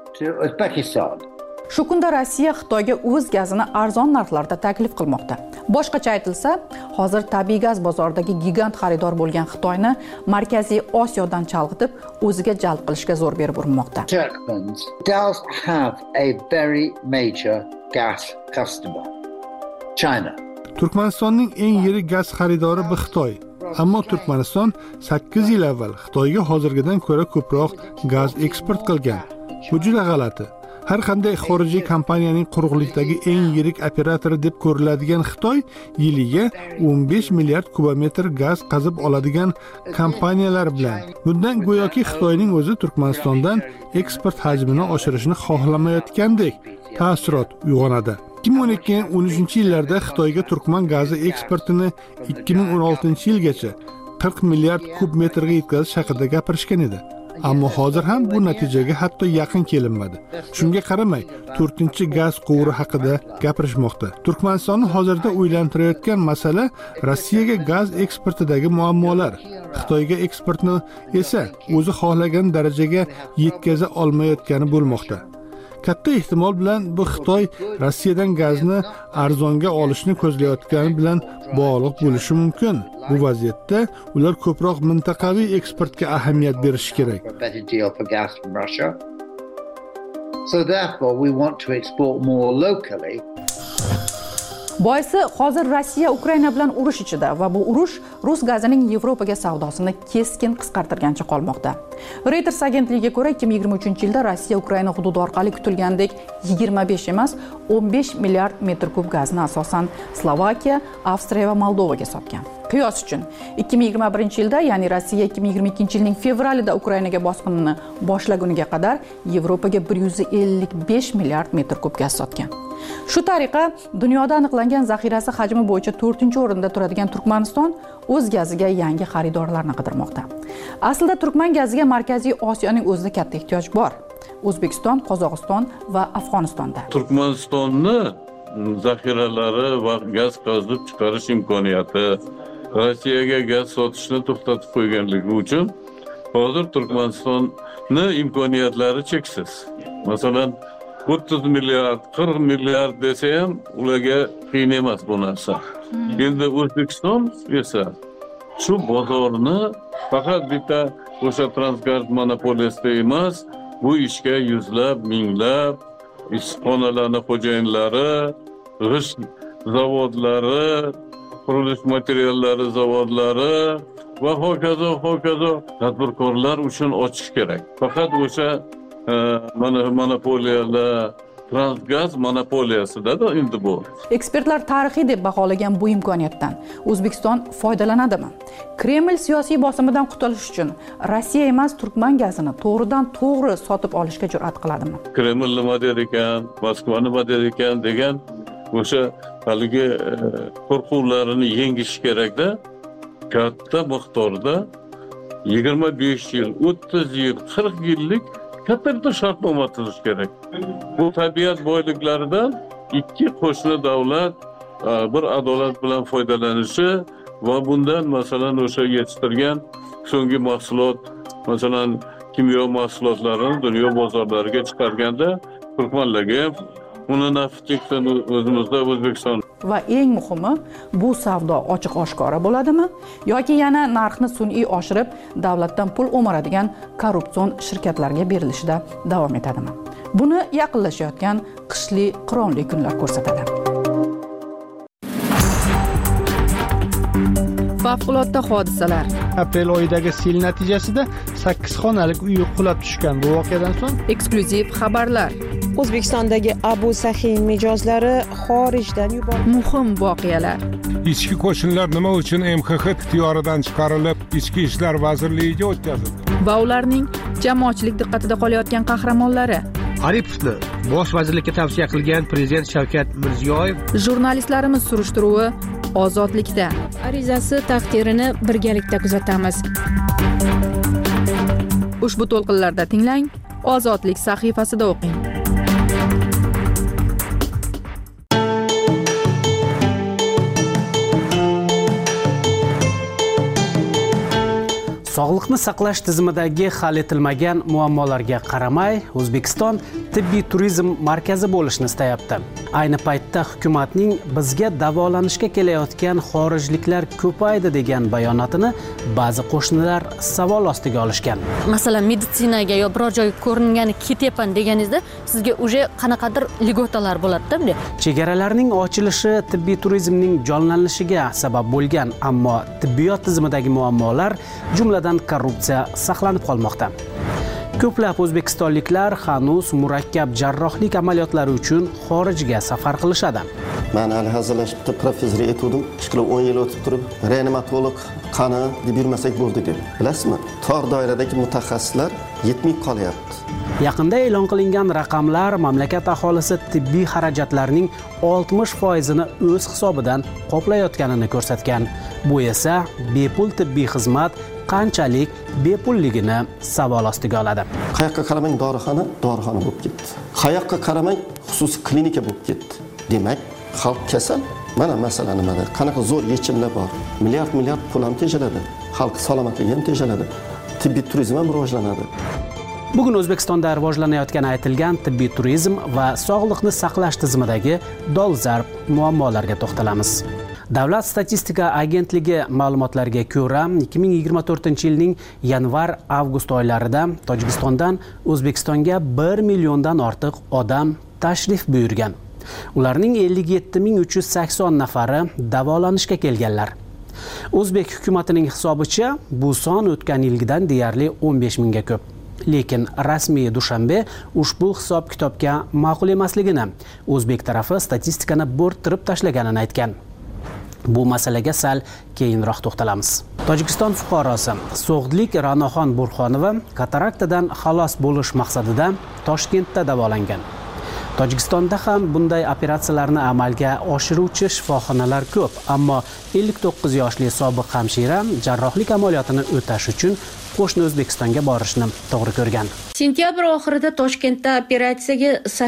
Shu kunda Rossiya Xitoyga o'z gazini arzon narxlarda taklif qilmoqda. Boshqacha aytilsa, hozir tabiiy gaz bozoridagi gigant xaridor bo'lgan Xitoyni Markaziy Osiyodan chalg'itib, o'ziga jalb qilishga zo'r berib urinmoqda. Turkmens does have a very major gas customer, China. Turkmanistonning eng yirik gaz xaridori bu Xitoy. Ammo Turkmaniston 8 yil avval Xitoyga hozirgidan ko'ra ko'proq gaz eksport qilgan. Bu juda g'alati. Har qanday xorijiy kompaniyaning quruqlikdagi eng yirik operatori deb ko'riladigan Xitoy yiliga 15 milliard kubometr gaz qazib oladigan kompaniyalar bilan. Bundan go'yoki Xitoyning o'zi Turkmanistondan eksport hajmini oshirishni xohlamayotgandek taassurot uyg'onadi. 2012-13 yillarda Xitoyga turkman gazi eksportini 2016-yilgacha 40 milliard kub metrga yetkazish haqida gapirishgan edi. Ammo hozir ham bu natijaga hatto yaqin kelinmadi. Shunga qaramay, 4-gaz quvuri haqida gapirishmoqda. Turkmanistonni hozirda o'ylantirayotgan masala Rossiyaga gaz eksportidagi muammolar. Xitoyga eksportni esa o'zi xohlagan darajaga yetkaza olmayotgani bo'lmoqda. Katta ehtimol bilan bu Xitoy Rossiyadan gazni arzonga olishni ko'zlayotgani bilan bog'liq bo'lishi mumkin. Bu vaziyatda ular ko'proq mintaqaviy eksportga ahamiyat berishi kerak. So therefore we want to export more locally. Boisi hozir Rossiya Ukraina bilan urush ichida va bu urush rus gazining Yevropaga savdosini keskin qisqartirgancha qolmoqda. Reuters agentligiga ko'ra 2023-yilda Rossiya Ukraina hududi orqali kutilgandek 25 emas, 15 milliard metr kub gazni asosan Slovakiya, Avstriya va Moldovaga sotgan. Qiyos uchun 2021-yilda, ya'ni Rossiya 2022-yilning fevralida Ukrainaga bosqinini boshlaguniga qadar Yevropaga 155 milliard metr kub gaz sotgan. Shu tariqa dunyoda aniqlangan zaxirasi hajmi bo'yicha 4-o'rinda turadigan Turkmaniston o'z gaziga yangi xaridorlarni qidirmoqda. Aslida turkman gaziga Markaziy Osiyoning o'zida katta ehtiyoj bor. O'zbekiston, Qozog'iston va Afg'onistonda. Turkmanistonni zaxiralari va gaz qazib chiqarish imkoniyati Rossiyaga gaz sotishni to'xtatib qo'yganligi uchun hozir Turkmanistonni imkoniyatlari cheksiz. Masalan, 30 milliard, 40 milliard desa ham ularga qiyin emas bu narsa. Endi O'zbekiston esa shu bozorni faqat bitta o'sha Transgaz monopoliyasida emas, bu ishga yuzlab, minglab ishxonalarning xo'jayinlari, g'isht zavodlari, qurilish materiallari zavodlari va hokazo tadbirkorlar uchun ochish kerak. Faqat o'sha monopoliyalar, Transgaz monopoliyasida endi bu. Ekspertlar tarixiy deb baholagan bu imkoniyatdan O'zbekiston foydalanadimi? Kreml siyosiy bosimidan qutulish uchun Rossiya emas, turkman gazini to'g'ridan-to'g'ri sotib olishga jur'at qiladimi? Kreml nima der ekan, Moskva nima der ekan degan o'sha haligi qo'rquvlarini yengish kerakda, katta miqdorda 25 yil, 30 yil, 40 yillik katta shartnoma tuzish kerak. Bu tabiat boyliklaridan ikki qo'shni davlat bir adolat bilan foydalanishi va bundan masalan o'sha yetishtirgan so'nggi mahsulot, masalan kimyo mahsulotlarini dunyo bozorlariga chiqarganda turkmanlarga ham uni nafi cheksin o'zimizda O'zbekiston. Va eng muhimi, bu savdo ochiq oshkora bo'ladimi yoki yana narxni sun'iy oshirib davlatdan pul o'maradigan korrupsion shirkatlarga berilishida davom etadimi? Buni yaqinlashayotgan qishli qironli kunlar ko'rsatadi. Favqulodda hodisalar. Aprel oyidagi sel natijasida 8 xonalik uy qulab tushgan. Bu voqeadan so'ng eksklyuziv xabarlar. O'zbekistondagi Abu Sahin mijozlari xorijdan yuborildi. Muhim voqealar. Ichki qo'shinlar nima uchun MXX ixtiyoridan chiqarilib, Ichki ishlar vazirligiga o'tkazildi? Va ularning jamoatchilik diqqatida qolayotgan qahramonlari. Aripovni bosh vazirlikka tavsiya qilgan prezident Shavkat Mirziyoyev. Jurnalistlarimiz surishtiruvi ozodlikda. Arizasi taqdirini birgalikda kuzatamiz. Ushbu to'lqinlarda tinglang, Ozodlik sahifasida o'qing. Sog'liqni saqlash tizimidagi hal etilmagan muammolarga qaramay, O'zbekiston tibbiy turizm markazi bo'lishni istayapti. Ayni paytda hukumatning bizga davolanishga kelayotgan xorijliklar ko'paydi degan bayonotini ba'zi qo'shnilar savol ostiga olishgan. Masalan, meditsinaga yo biror joyga ko'ringani ketyapman deganingizda sizga uje qanaqadir ligotalar bo'ladi-da bunday. Chegaralarning ochilishi tibbiy turizmning jonlanishiga sabab bo'lgan, ammo tibbiyot tizimidagi muammolar, jumladan korrupsiya saqlanib qolmoqda. Ko'plab o'zbekistonliklar hanuz murakkab jarrohlik amaliyotlari uchun xorijga safar qilishadi. Men hali hazırlaşıp professor etuvdim. 10 yil o'tib turib, reanimatolog qani deb yurmasak bo'ldi deb. Bilasizmi? Tor doiradagi mutaxassislar yetmay qolyapti. Yaqinda e'lon qilingan raqamlar mamlakat aholisi tibbiy xarajatlarning 60%ni o'z hisobidan qoplayotganini ko'rsatgan. Bu esa bepul tibbiy xizmat qanchalik bepulligini savol ostiga oladi. Qayoqqa qaramang dorixona bo'lib ketdi. Qayoqqa qaramang xususiy klinika bo'lib ketdi. Demak, xalq kasal. Mana masala nimada? Qanaqa zo'r yechimlar bor. Milliard pul ham tejaladi. Xalq salomatligi ham tejaladi. Tibbiy turizm ham rivojlanadi. Bugun O'zbekistonda rivojlanayotgani aytilgan tibbiy turizm va sog'liqni saqlash tizimidagi dolzarb muammolarga to'xtalamiz. Davlat statistika agentligi ma'lumotlariga ko'ra, 2024-yilning yanvar-avgust oylarida Tojikistondan O'zbekistonga 1 milliondan ortiq odam tashrif buyurgan. Ularning 57.380 nafari davolanishga kelganlar. O'zbek hukumatining hisobicha bu son o'tgan yilgidan deyarli 15 mingga ko'p. Lekin rasmiy Dushanbe ushbu hisob-kitobga ma'qul emasligini, O'zbek tarafi statistikani bo'rttirib tashlaganini aytgan. Bu masalaga sal keyinroq to'xtalamiz. Tojikiston fuqarosi So'g'dlik Ra'noxon Burxonova kataraktadan xalos bo'lish maqsadida Toshkentda davolangan. Tojikistonda ham bunday operatsiyalarni amalga oshiruvchi shifoxonalar ko'p, ammo 59 yoshli sobiq hamshira jarrohlik amaliyotini o'tash uchun qo'shni O'zbekistonga borishni to'g'ri ko'rgan. Sentyabr oxirida Toshkentda operatsiyaga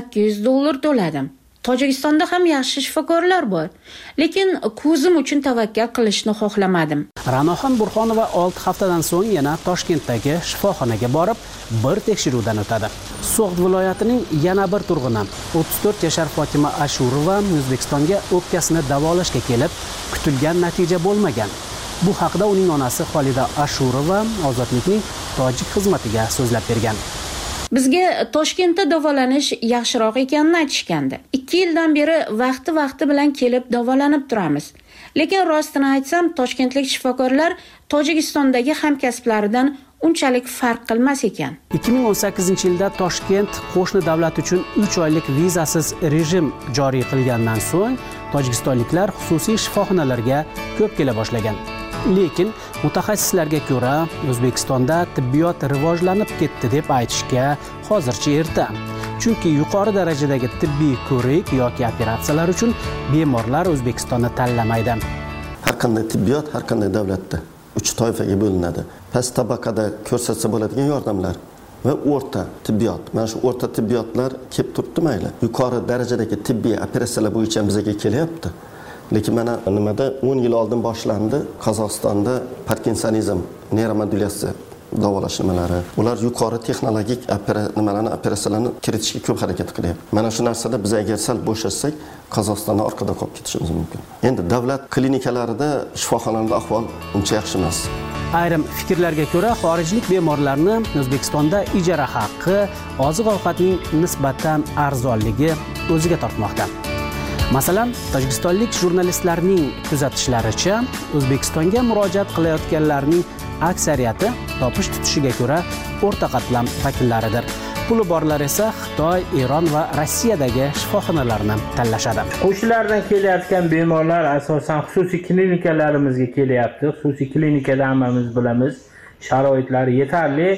$800 to'ladim. Tojikistonda ham yaxshi shifokorlar bor, lekin ko'zim uchun tavakkal qilishni xohlamadim. Ra'noxon Burxonova 6 haftadan so'ng yana Toshkentdagi shifoxonaga borib, bir tekshiruvdan o'tadi. So'g'd viloyatining yana bir turg'uni 34 yashar Fotima Ashurova O'zbekistonga o'pkasini davolashga kelib, kutilgan natija bo'lmagan. Bu haqda uning onasi Xolida Ashurova Ozodlikning tojik xizmatiga so'zlab bergan. Bizga Toshkentda davolanish yaxshiroq ekanini aytishgandi. 2 yildan beri vaqti bilan kelib davolanib turamiz. Lekin rostini aytsam, toshkentlik shifokorlar Tojikistondagi hamkasblaridan unchalik farq qilmas ekan. 2018-yilda Toshkent qo'shni davlat uchun 3 oylik vizasiz rejim joriy qilgandan so'ng tojikistonliklar xususiy shifoxonalarga ko'p kela boshlagan. Lekin mutaxassislarga ko'ra, O'zbekistonda tibbiyot rivojlanib ketdi deb aytishga hozircha erta. Chunki yuqori darajadagi tibbiy ko'rik yoki operatsiyalar uchun bemorlar O'zbekistonni tanlamaydi. Har qanday tibbiyot har qanday davlatda 3 toifaga bo'linadi. Past tabaqada ko'rsatsa bo'ladigan yordamlar va o'rta tibbiyot. Mana shu o'rta tibbiyotlar kelib turibdi mayli. Yuqori darajadagi tibbiy operatsiyalar bo'yicha bizga kelyapti. Lekin mana nimada 10 yil oldin boshlandi Qozog'istonda Parkinsonizm, neuromodulyatsiya davolash nimalari. Ular yuqori texnologik operatsiyalarni kiritishga ko'p harakat qilyapti. Mana shu narsada biz agar sal bo'shashsak, Qozog'istonni orqada qolib ketishimiz mumkin. Endi davlat klinikalarida, shifoxonalarda ahvol uncha yaxshi emas. Ayrim fikrlarga ko'ra, xorijlik bemorlarni O'zbekistonda ijara haqqi, oziq-ovqatning nisbatan arzonligi o'ziga tortmoqda. Masalan, tojikistonlik jurnalistlarning kuzatishlaricha, O'zbekistonga murojaat qilayotganlarning aksariyati topish tutishiga ko'ra o'rta qatlam vakillaridir. Puli borlar esa Xitoy, Eron va Rossiyadagi shifoxonalarni tanlashadi. Qo'shnilardan kelayotgan bemorlar asosan xususiy klinikalarimizga kelyapti. Xususiy klinikada hammamiz bilamiz, sharoitlari yetarli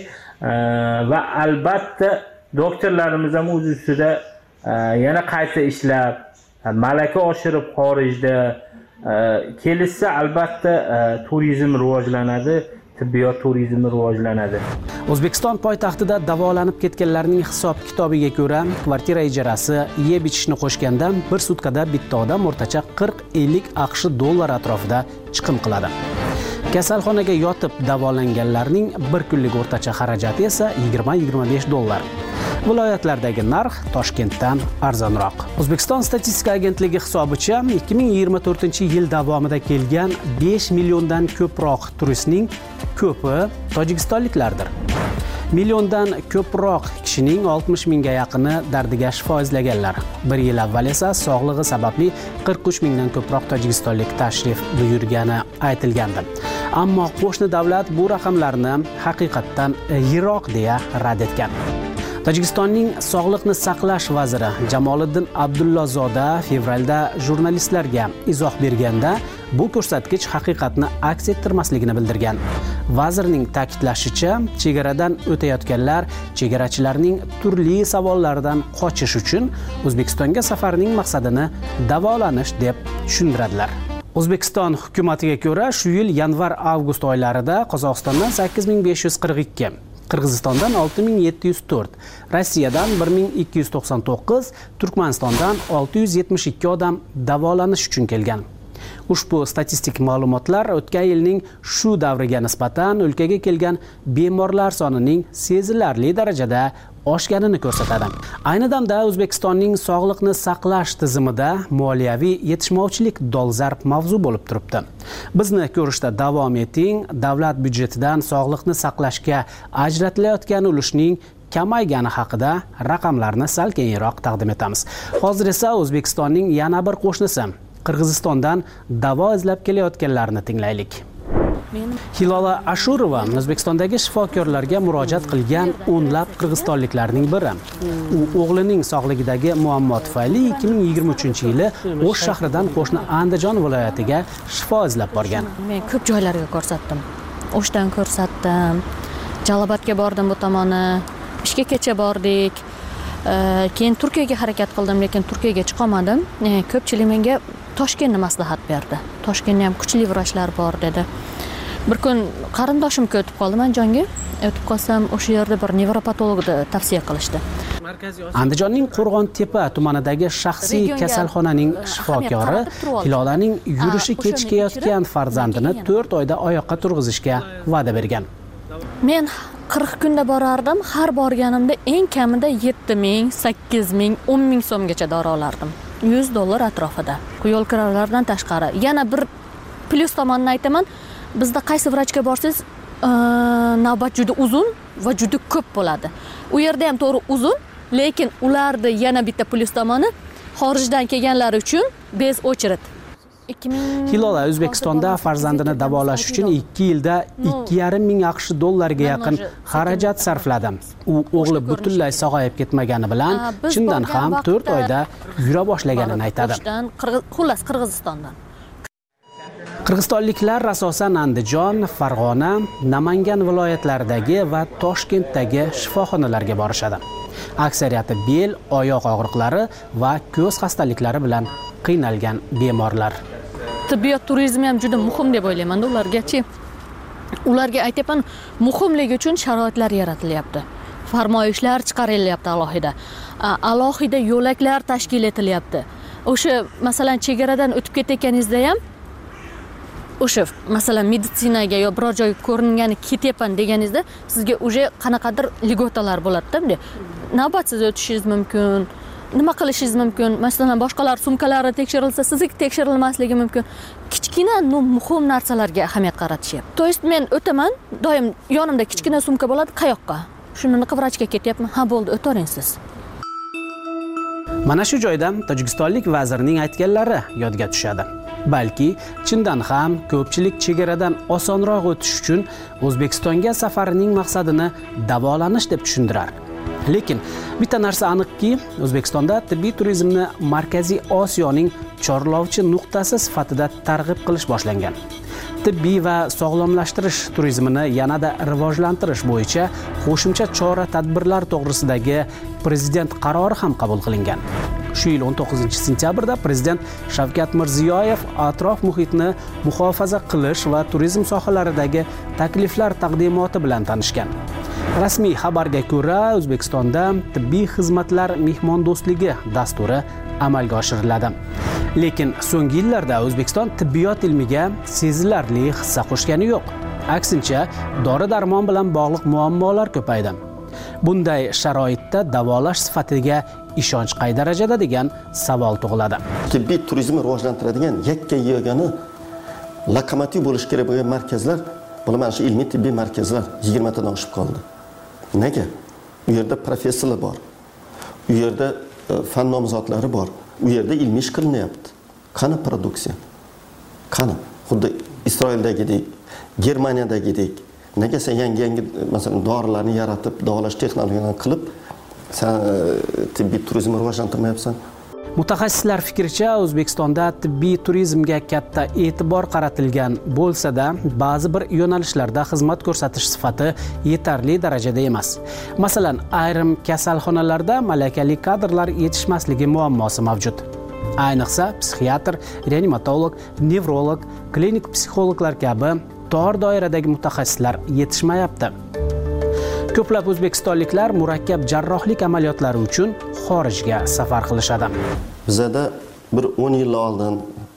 va albatta doktorlarimiz ham o'z ustida yana qayta ishlab, malaka oshirib xorijda kelishsa albatta turizm rivojlanadi, tibbiyot turizmi rivojlanadi. O'zbekiston poytaxtida davolanib ketganlarning hisob-kitobiga ko'ra, kvartira ijarasi, yeb-ichishni qo'shganda bir sutkada bitta odam o'rtacha 40-50 AQSh dollar atrofida chiqim qiladi. Kasalxonaga yotib davolanganlarning bir kunlik o'rtacha xarajati esa 20-25 dollar. Viloyatlardagi narx Toshkentdan arzonroq. O'zbekiston statistika agentligi hisobicha 2024-yil davomida kelgan 5 milliondan ko'proq turistning ko'pi tojikistonliklardir. Milliondan ko'proq kishining 60 mingga yaqini dardiga shifo izlaganlar. Bir yil avval esa sog'lig'i sababli 43 mingdan ko'proq tojikistonlik tashrif buyurgani aytilgandi. Ammo qo'shni davlat bu raqamlarni haqiqatdan yiroq deya rad etgan. Tojikistonning sog'liqni saqlash vaziri Jamoliddin Abdullazoda fevralda jurnalistlarga izoh berganda bu ko'rsatkich haqiqatni aks ettirmasligini bildirgan. Vazirning ta'kidlashicha, chegaradan o'tayotganlar chegarachilarning turli savollaridan qochish uchun O'zbekistonga safarining maqsadini davolanish deb tushuntiradilar. O'zbekiston hukumatiga ko'ra, shu yil yanvar-avgust oylarida Qozog'istondan 8542, Qirg'izistondan 6704, Rossiyadan 1299, Turkmanistondan 672 odam davolanish uchun kelgan. Ushbu statistik ma'lumotlar o'tgan yilning shu davriga nisbatan o'lkaga kelgan bemorlar sonining sezilarli darajada oshganini ko'rsatadi. Ayni damda O'zbekistonning sog'liqni saqlash tizimida moliyaviy yetishmovchilik dolzarb mavzu bo'lib turibdi. Bizni ko'rishda davom eting. Davlat byudjetidan sog'liqni saqlashga ajratilayotgan ulushning kamaygani haqida raqamlarni sal keyinroq taqdim etamiz. Hozir esa O'zbekistonning yana bir qo'shnisi Qirg'izistondan davo izlab kelayotganlarni tinglaylik. Hilola Ashurova O'zbekistondagi shifokorlarga murojaat qilgan o'nlab qirg'izistonliklarning biri. U o'g'lining sog'ligidagi muammo tufayli 2023-yili O'sh shahridan qo'shni Andijon viloyatiga shifo izlab borgan. Men ko'p joylarga ko'rsatdim. O'shdan ko'rsatdim. Jalobotga bordim bu tomoni. Bishkekgacha bordik. Keyin Turkiyaga harakat qildim, lekin Turkiyaga chiqa olmadim. Ko'pchilik menga Toshkentni maslahat berdi. Toshkentda ham kuchli vrachlar bor dedi. Bir kun qarindoshimga o'tib qoldim Andijonga. O'tib qolsam, o'sha yerda bir nevropatologni tavsiya qilishdi. Andijonning Qo'rg'on-Tepa tumanidagi shaxsiy kasalxonaning shifokori Hilolaning yurishi kechikayotgan farzandini 4 oyda oyoqqa turg'izishga va'da bergan. Men 40 kunda borardim. Har borganimda eng kamida 7000, 8000, 10000 so'mgacha dori olardim. $100 atrofida. Yo'l kiralardan tashqari. Yana bir plyus tomonini aytaman. Bizda qaysi vrachga borsangiz, navbat juda uzun va juda ko'p bo'ladi. U yerda ham to'g'ri uzun, lekin ularda yana bitta plyus tomoni xorijdan kelganlar uchun bez ochrit. Hilola O'zbekistonda farzandini davolash uchun 2 yilda 2,5 ming AQSh dollariga yaqin xarajat sarfladi. U o'g'li butunlay sog'ayib ketmagani bilan chindan ham 4 oyda yura boshlaganini aytadi. Xullas Qirg'izistondan. Qirg'izistonliklar asosan Andijon, Farg'ona, Namangan viloyatlaridagi va Toshkentdagi shifoxonalarga borishadi. Aksariyati bel, oyoq og'riqlari va ko'z xastaliklari bilan qiynalgan bemorlar. Tibbiyot turizmi ham juda muhim deb o'ylayman. Ularga aytaman, muhimligi uchun sharoitlar yaratilyapti. Farmoyishlar chiqarilyapti alohida. Alohida yo'laklar tashkil etilyapti. O'sha masalan chegaradan o'tib ketayotganingizda ham o'sha masalan meditsinaga yo biror joyga ko'ringani ketyapman deganingizda sizga o'sha qanaqadir ligotalar bo'ladi-da. Navbatsiz o'tishingiz mumkin. Nima qilishingiz mumkin? Masalan, boshqalar sumkalari tekshirilsa, sizga tekshirilmasligi mumkin. Kichkina, muhim narsalarga ahamiyat qaratishyapti. To есть men o'taman, doim yonimda kichkina sumka bo'ladi, qayoqqa? Shuni vrachga ketyapman. Ha, bo'ldi, o'taring siz. Mana shu joyda tojikistonlik vazirning aytganlari yodga tushadi. Balki chindan ham ko'pchilik chegaradan osonroq o'tish uchun O'zbekistonga safarining maqsadini davolanish deb tushundirar. Lekin bitta narsa aniqki, O'zbekistonda tibbiy turizmni Markaziy Osiyoning chorlovchi nuqtasi sifatida targ'ib qilish boshlangan. Tibbiy va sog'lomlashtirish turizmini yanada rivojlantirish bo'yicha qo'shimcha chora-tadbirlar to'g'risidagi prezident qarori ham qabul qilingan. Shu yil 19-sentyabrda prezident Shavkat Mirziyoyev atrof muhitni muhofaza qilish va turizm sohalaridagi takliflar taqdimoti bilan tanishgan. Rasmiy xabarga ko'ra, O'zbekistonda tibbiy xizmatlar mehmondo'stligi dasturi amalga oshiriladi. Lekin so'nggi yillarda O'zbekiston tibbiyot ilmiga sezilarli hissa qo'shgani yo'q. Aksincha, dori-darmon bilan bog'liq muammolar ko'paydi. Bunday sharoitda davolash sifatiga ishonch qay darajada degan savol tug'iladi. Tibbiy turizmni rivojlantiradigan yakka-yagona lokomotiv bo'lish kerak bo'lgan markazlar, bular mana shu ilmiy tibbiy markazlar 20 tadan oshib qoldi. Nega? U yerda professorlar bor. U yerda fan nomzodlari bor. U yerda ilmiy ish qilinyapti. Qani produksiya? Qani? Xuddi Isroildagidek Germaniyadagidek nega sen yangi masalan dorilarni yaratib, davolash texnologiyalarini qilib sen tibbiy turizmni rivojlantirmayapsan? Mutaxassislar fikricha, O'zbekistonda tibbiy turizmga katta e'tibor qaratilgan bo'lsa-da, ba'zi bir yo'nalishlarda xizmat ko'rsatish sifati yetarli darajada emas. Masalan, ayrim kasalxonalarda malakali kadrlar yetishmasligi muammosi mavjud. Ayniqsa, psixiatr, reanimatolog, nevrolog, klinik psixologlar kabi tor doiradagi mutaxassislar yetishmayapti. Ko'plab o'zbekistonliklar murakkab jarrohlik amaliyotlari uchun xorijga safar qilishadi. Bizda bir 10 yil oldin,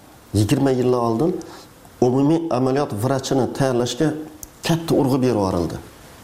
20 yil oldin umumiy amaliyot vrachini tayyorlashga katta urg'u berib yuborildi.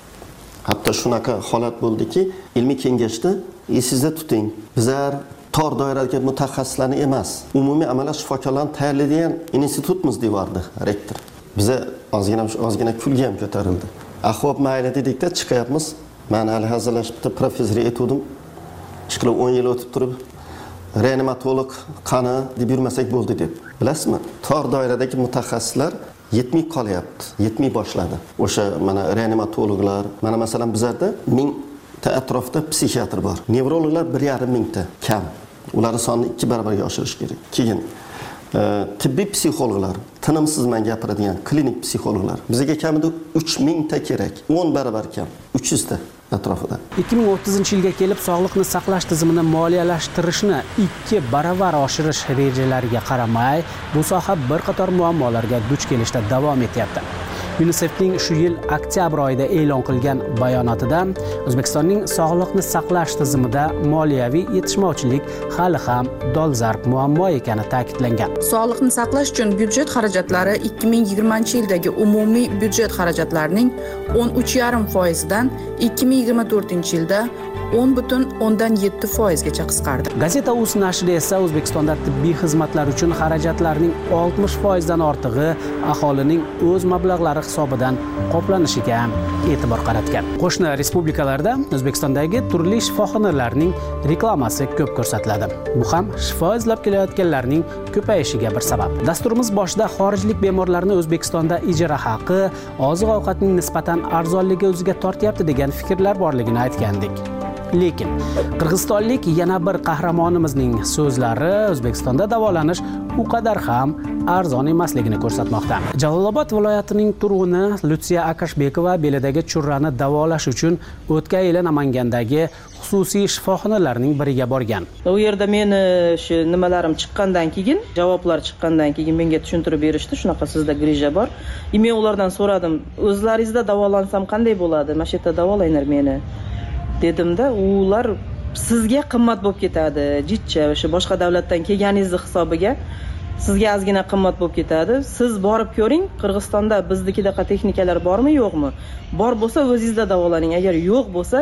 Hatto shunaqa holat bo'ldiki, ilmiy kengashda esingizda tuting, bizlar tor doiradagi mutaxassislarni emas, umumiy amaliyot shifokorlarini tayyorlaydigan institutmiz deyordi rektor. Biza ozgina kulgi ham ko'tarildi. Ahvob mayli dedikda chiqyapmiz. Men hali hazırlashib bitta professor aytdim. Chiqilib 10 yil o'tib turib, reanimatolog qani deb yurmasak bo'ldi deb. Bilasizmi? Tor doiradagi mutaxassislar yetmay qolyapti, yetmay boshladi. O'sha mana reanimatologlar, mana masalan bizlarda 1000 ta atrofda psixiatr bor. Nevrologlar 1,5 mingta kam. Ularning sonini 2 barobarga oshirish kerak. Keyin tibbiy psixologlar, tinimsizman gapiradigan klinik psixologlar bizga kamida 3000 ta kerak, 10 barobar kam, 300 ta atrofida. 2030-yilga kelib sog'liqni saqlash tizimini moliyalashtirishni 2 barobar oshirish rejalariga qaramay, bu soha bir qator muammolarga duch kelishda davom etyapti. UNICEFning shu yil oktyabr oyida e'lon qilgan bayonotida O'zbekistonning sog'liqni saqlash tizimida moliyaviy yetishmovchilik hali ham dolzarb muammo ekani ta'kidlangan. Sog'liqni saqlash uchun byudjet xarajatlari 2020-yildagi umumiy byudjet xarajatlarining 13,5%dan 2024-yilda 10,7% gacha qisqardi. Gazeta Uz nashri esa O'zbekistonda tibbiy xizmatlar uchun xarajatlarning 60% dan ortig'i aholining o'z mablag'lari hisobidan qoplanishiga e'tibor qaratgan. Qo'shni respublikalarda O'zbekistondagi turli shifoxonalarning reklamasi ko'p ko'rsatiladi. Bu ham shifo izlab kelayotganlarning ko'payishiga bir sabab. Dasturimiz boshida xorijlik bemorlarni O'zbekistonda ijara haqi, oziq-ovqatning nisbatan arzonligi o'ziga tortyapti degan fikrlar borligini aytgandik. Lekin qirg'izistonlik yana bir qahramonimizning so'zlari O'zbekistonda davolanish u qadar ham arzon emasligini ko'rsatmoqda. Jalolobod viloyatining turg'uni Lutsiya Akashbekova belidagi churrani davolash uchun o'tgan yili Namangandagi xususiy shifoxonalarning biriga borgan. U yerda meni shu nimalarim chiqqandan keyin, javoblar chiqqandan keyin menga tushuntirib berishdi, shunaqa sizda grija bor. Men ulardan so'radim, o'zlaringizda davolansam qanday bo'ladi? Mana shu yerda davolanglar meni. Dedimda, ular sizga qimmat bo'lib ketadi. Jitcha o'sha boshqa davlatdan kelganingizni hisobiga sizga ozgina qimmat bo'lib ketadi. Siz borib ko'ring, Qirg'izistonda biznikidaqa texnikalar bormi, yo'qmi? Bor bo'lsa o'zingizda davolaning. Agar yo'q bo'lsa,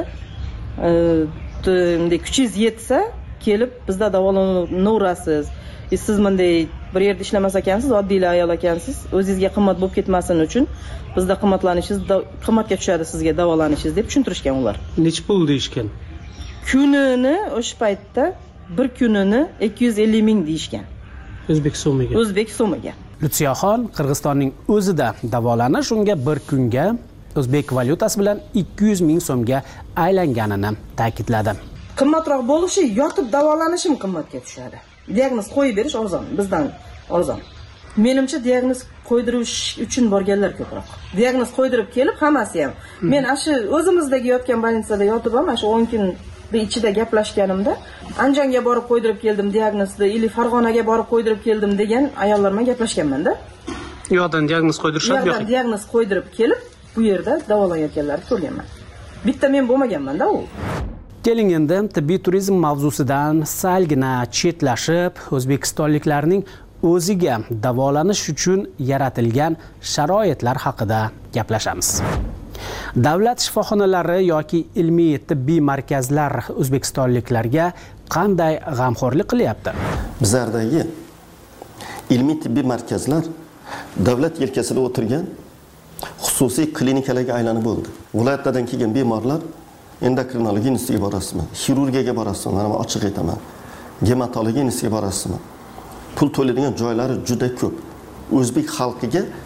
kuchingiz yetsa, kelib bizda davolanaverasiz. Siz bunday bir yerda ishlamas ekansiz, oddiy ayol ekansiz, o'zingizga qimmat bo'lib ketmasin uchun bizda qimmatlanishingiz qimmatga tushadi sizga davolanishingiz deb tushuntirishgan ular. Nech pul deyishgan? Kunini o'sha paytda bir kunini 250 ming deyishgan. O'zbek so'miga. O'zbek so'miga. Lutsiyaxon Qirg'izistonning o'zida davolanish unga bir kunga o'zbek valyutasi bilan 200 ming so'mga aylanganini ta'kidladi. Qimmatroq bo'lishi yotib davolanishim qimmatga tushadi. Diagnoz qo'yib berish arzon, bizdan arzon. Menimcha diagnoz qo'ydirish uchun borganlar ko'proq. Diagnoz qo'ydirib kelib hammasi ham. Men shu o'zimizdagi yotgan больницада yotib ham shu 10 kun ichida gaplashganimda Anjonga borib qo'ydirib keldim diagnozni, ili Farg'onaga borib qo'ydirib keldim degan ayollar bilan gaplashganman-da. Yo'qdan diagnoz qo'ydirishadi, yo'q. Diagnoz qo'ydirib kelib bu yerda davolanayotganlarni ko'rganman. Bitta men bo'lmaganman-da u. Keling endi tibbiy turizm mavzusidan salgina chetlashib, o'zbekistonliklarning o'ziga davolanish uchun yaratilgan sharoitlar haqida gaplashamiz. Davlat shifoxonalari yoki ilmiy tibbiy markazlar o'zbekistonliklarga qanday g'amxo'rlik qilyapti? Bizlardagi ilmiy tibbiy markazlar davlat yelkasida o'tirgan xususiy klinikalarga aylanib bo'ldi. Viloyatlardan kelgan bemorlar endokrinologiya institutiga borasizmi, xirurgiyaga borasizmi? Mana men ochiq aytaman. Gematologiya institutiga borasizmi? Pul to'laydigan joylari juda ko'p. O'zbek xalqiga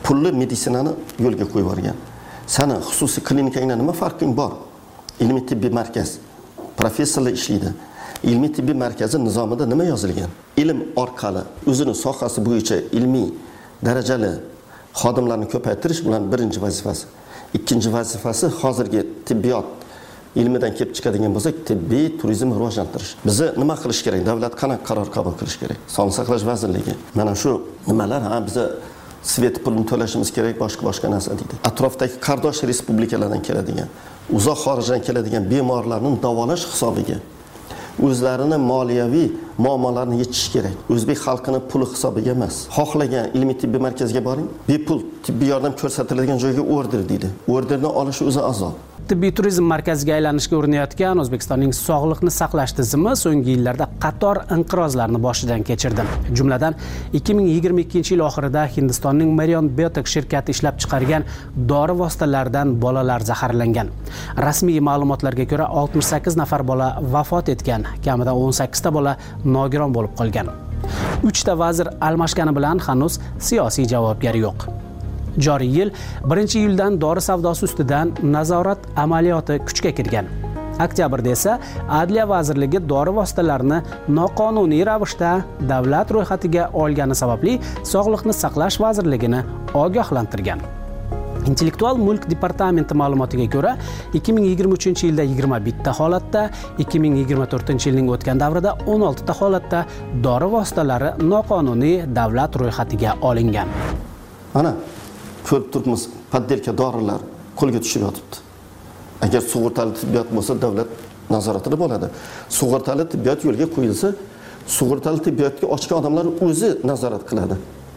pulli meditsinani yo'lga qo'yib yuborgan. Sani xususiy klinikangdan nima farqing bor? Ilmiy tibbiy markaz professorlar ishlaydi. Ilmiy tibbiy markazi nizomida nima yozilgan? Ilm orqali o'zini sohasi bo'yicha ilmiy darajali xodimlarni ko'paytirish bilan birinchi vazifasi. Ikkinchi vazifasi hozirgi tibbiyot ilmidan kelib chiqadigan bo'lsak, tibbiy turizmni rivojlantirish. Bizi nima qilish kerak? Davlat qanaqa qaror qabul qilish kerak? Sog'liqni saqlash vazirligi. Mana shu nimalar biza svet pulini to'lashimiz kerak, boshqa narsa deydi. Atrofdagi qardosh respublikalardan keladigan, uzoq xorijdan keladigan bemorlarning davolash hisobiga o'zlarini moliyaviy muammolarini yechish kerak. O'zbek xalqining puli hisobiga emas. Xohlagan ilmiy tibbiy markazga boring, bepul tibbiy yordam ko'rsatiladigan joyga order deydi. Orderni olish o'zi azob. Tibbiy turizm markaziga aylanishga urinayotgan O'zbekistonning sog'liqni saqlash tizimi so'nggi yillarda qator inqirozlarni boshidan kechirdi. Jumladan 2022-yil oxirida Hindistonning Marion Biotech shirkati ishlab chiqargan dori vositalaridan bolalar zaharlangan. Rasmiy ma'lumotlarga ko'ra 68 nafar bola vafot etgan, kamida 18 ta bola nogiron bo'lib qolgan. 3 ta vazir almashgani bilan hanuz siyosiy javobgar yo'q. Joriy yil 1-iyuldan dori savdosi ustidan nazorat amaliyoti kuchga kirgan. Oktyabrda esa Adliya vazirligi dori vositalarini noqonuniy ravishda davlat ro'yxatiga olgani sababli Sog'liqni saqlash vazirligini ogohlantirgan. Intellektual mulk departamenti ma'lumotiga ko'ra, 2023-yilda 21 ta holatda, 2024-yilning o'tgan davrida 16 ta holatda dori vositalari noqonuniy davlat ro'yxatiga olingan. Ana ko'rib turibmiz, poddelka dorilar qo'lga tushib yotibdi. Agar sug'urtali tibbiyot bo'lsa, davlat nazoratida bo'ladi. Sug'urtali tibbiyot yo'lga qo'yilsa, sug'urtali tibbiyotga ochgan odamlar o'zi nazorat qiladi.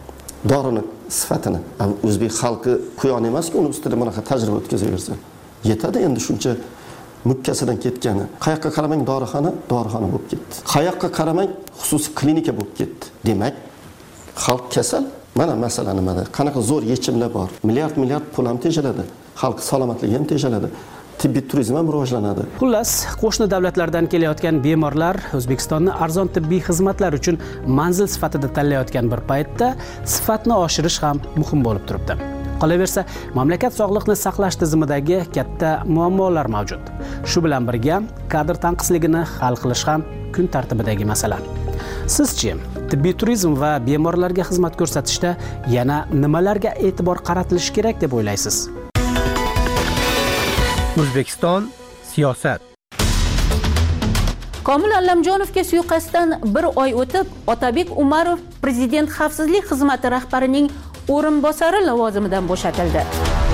Dorini sifatini. O'zbek xalqi quyon emas-ku, uni ustida bunaqa tajriba o'tkazaversa. Yetadi endi shuncha mukkasidan ketgani. Qayoqqa qaramang dorixona bo'lib ketdi. Qayoqqa qaramang xususiy klinika bo'lib ketdi. Demak, xalq kasal. Mana masala nimada? Qanaqa zo'r yechimlar bor. Milliard pul ham tejaladi. Xalq salomatligi ham tejaladi. Tibbiy turizm ham rivojlanadi. Xullas, qo'shni davlatlardan kelayotgan bemorlar O'zbekistonni arzon tibbiy xizmatlar uchun manzil sifatida tanlayotgan bir paytda sifatni oshirish ham muhim bo'lib turibdi. Qolaversa, mamlakat sog'liqni saqlash tizimidagi katta muammolar mavjud. Shu bilan birga kadr tanqisligini hal qilish ham kun tartibidagi masala. Sizchi, tibbiy turizm va bemorlarga xizmat ko'rsatishda yana nimalarga e'tibor qaratilishi kerak deb o'ylaysiz? O'zbekiston siyosat. Komil Allamjonovga suiqasddan 1 oy o'tib, Otabek Umarov Prezident xavfsizlik xizmati rahbarining o'rinbosari lavozimidan bo'shatildi.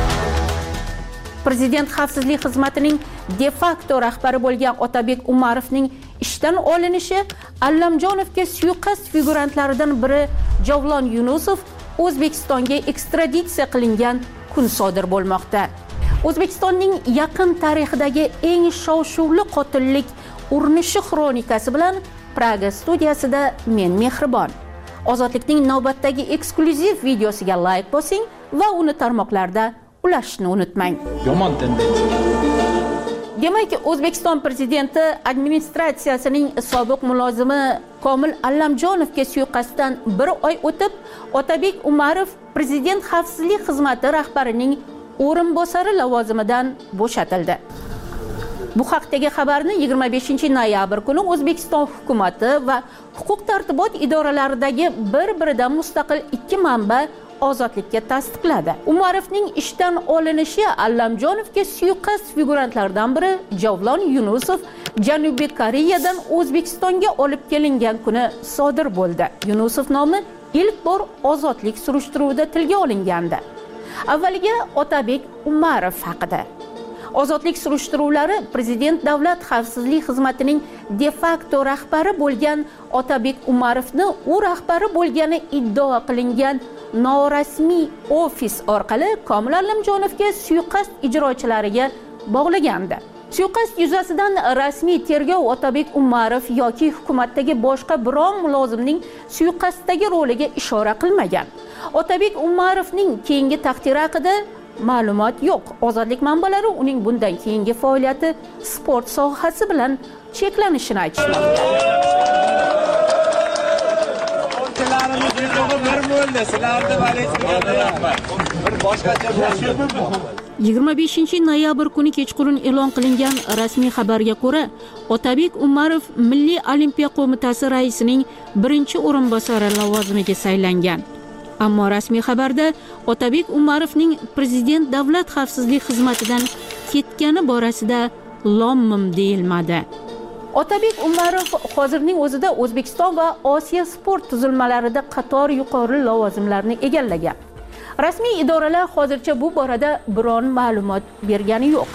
Prezident xavfsizlik xizmatining de facto rahbari bo'lgan Otabek Umarovning ishdan olinishi Allamjonovga suiqasd figurantlaridan biri Javlon Yunusov O'zbekistonga ekstraditsiya qilingan kun sodir bo'lmoqda. O'zbekistonning yaqin tarixidagi eng shov-shuvli qotillik urinishi xronikasi bilan Praga studiyasida men mehribon. Ozodlikning navbatdagi eksklyuziv videosiga like bosing va uni tarmoqlarda ulashishni unutmang. Yomon tendensiya. Demak, O'zbekiston prezidenti administratsiyasining sobiq mulozimi Komil Allamjonovga suiqasddan 1 oy o'tib, Otabek Umarov Prezident xavfsizlik xizmati rahbarining o'rinbosari lavozimidan bo'shatildi. Bu haqdagi xabarni 25-noyabr kuni O'zbekiston hukumatı va huquq tartibot idoralaridagi bir-biridan mustaqil 2 manba Ozodlikka tasdiqladi. Umarovning ishdan olinishi Allamjonovga suiqasd figurantlaridan biri Javlon Yunusov Janubiy Koreyadan O'zbekistonga olib kelingan kuni sodir bo'ldi. Yunusov nomi ilk bor ozodlik surishtiruvida tilga olingandi. Avvaliga Otabek Umarov haqida. Ozodlik surishtiruvlari Prezident davlat xavfsizlik xizmatining de facto rahbari bo'lgan Otabek Umarovni u rahbari bo'lgani iddao qilingan norasmiy ofis orqali Komil Allamjonovga suiqasd ijrochilariga bog'lagandi. Suiqasd yuzasidan rasmiy tergov Otabek Umarov yoki hukumatdagi boshqa biron mulozimning suiqasddagi roliga ishora qilmagan. Otabek Umarovning keyingi taqdiri haqida ma'lumot yo'q. Ozodlik manbalari uning bundan keyingi faoliyati sport sohasi bilan cheklanishini aytishmoqda. noyabr kuni kechqurun e'lon qilingan rasmiy xabarga ko'ra, Otabek Umarov Milliy Olimpiya qo'mitasi raisining birinchi o'rinbosari lavozimiga saylangan. Ammo rasmiy xabarda Otabek Umarovning prezident davlat xavfsizlik xizmatidan ketgani borasida lom-mim deyilmadi. Otabek Umarov hozirning o'zida O'zbekiston va Osiyo sport tuzilmalarida qator yuqori lavozimlarni egallagan. Rasmiy idoralar hozircha bu borada biron ma'lumot bergani yo'q.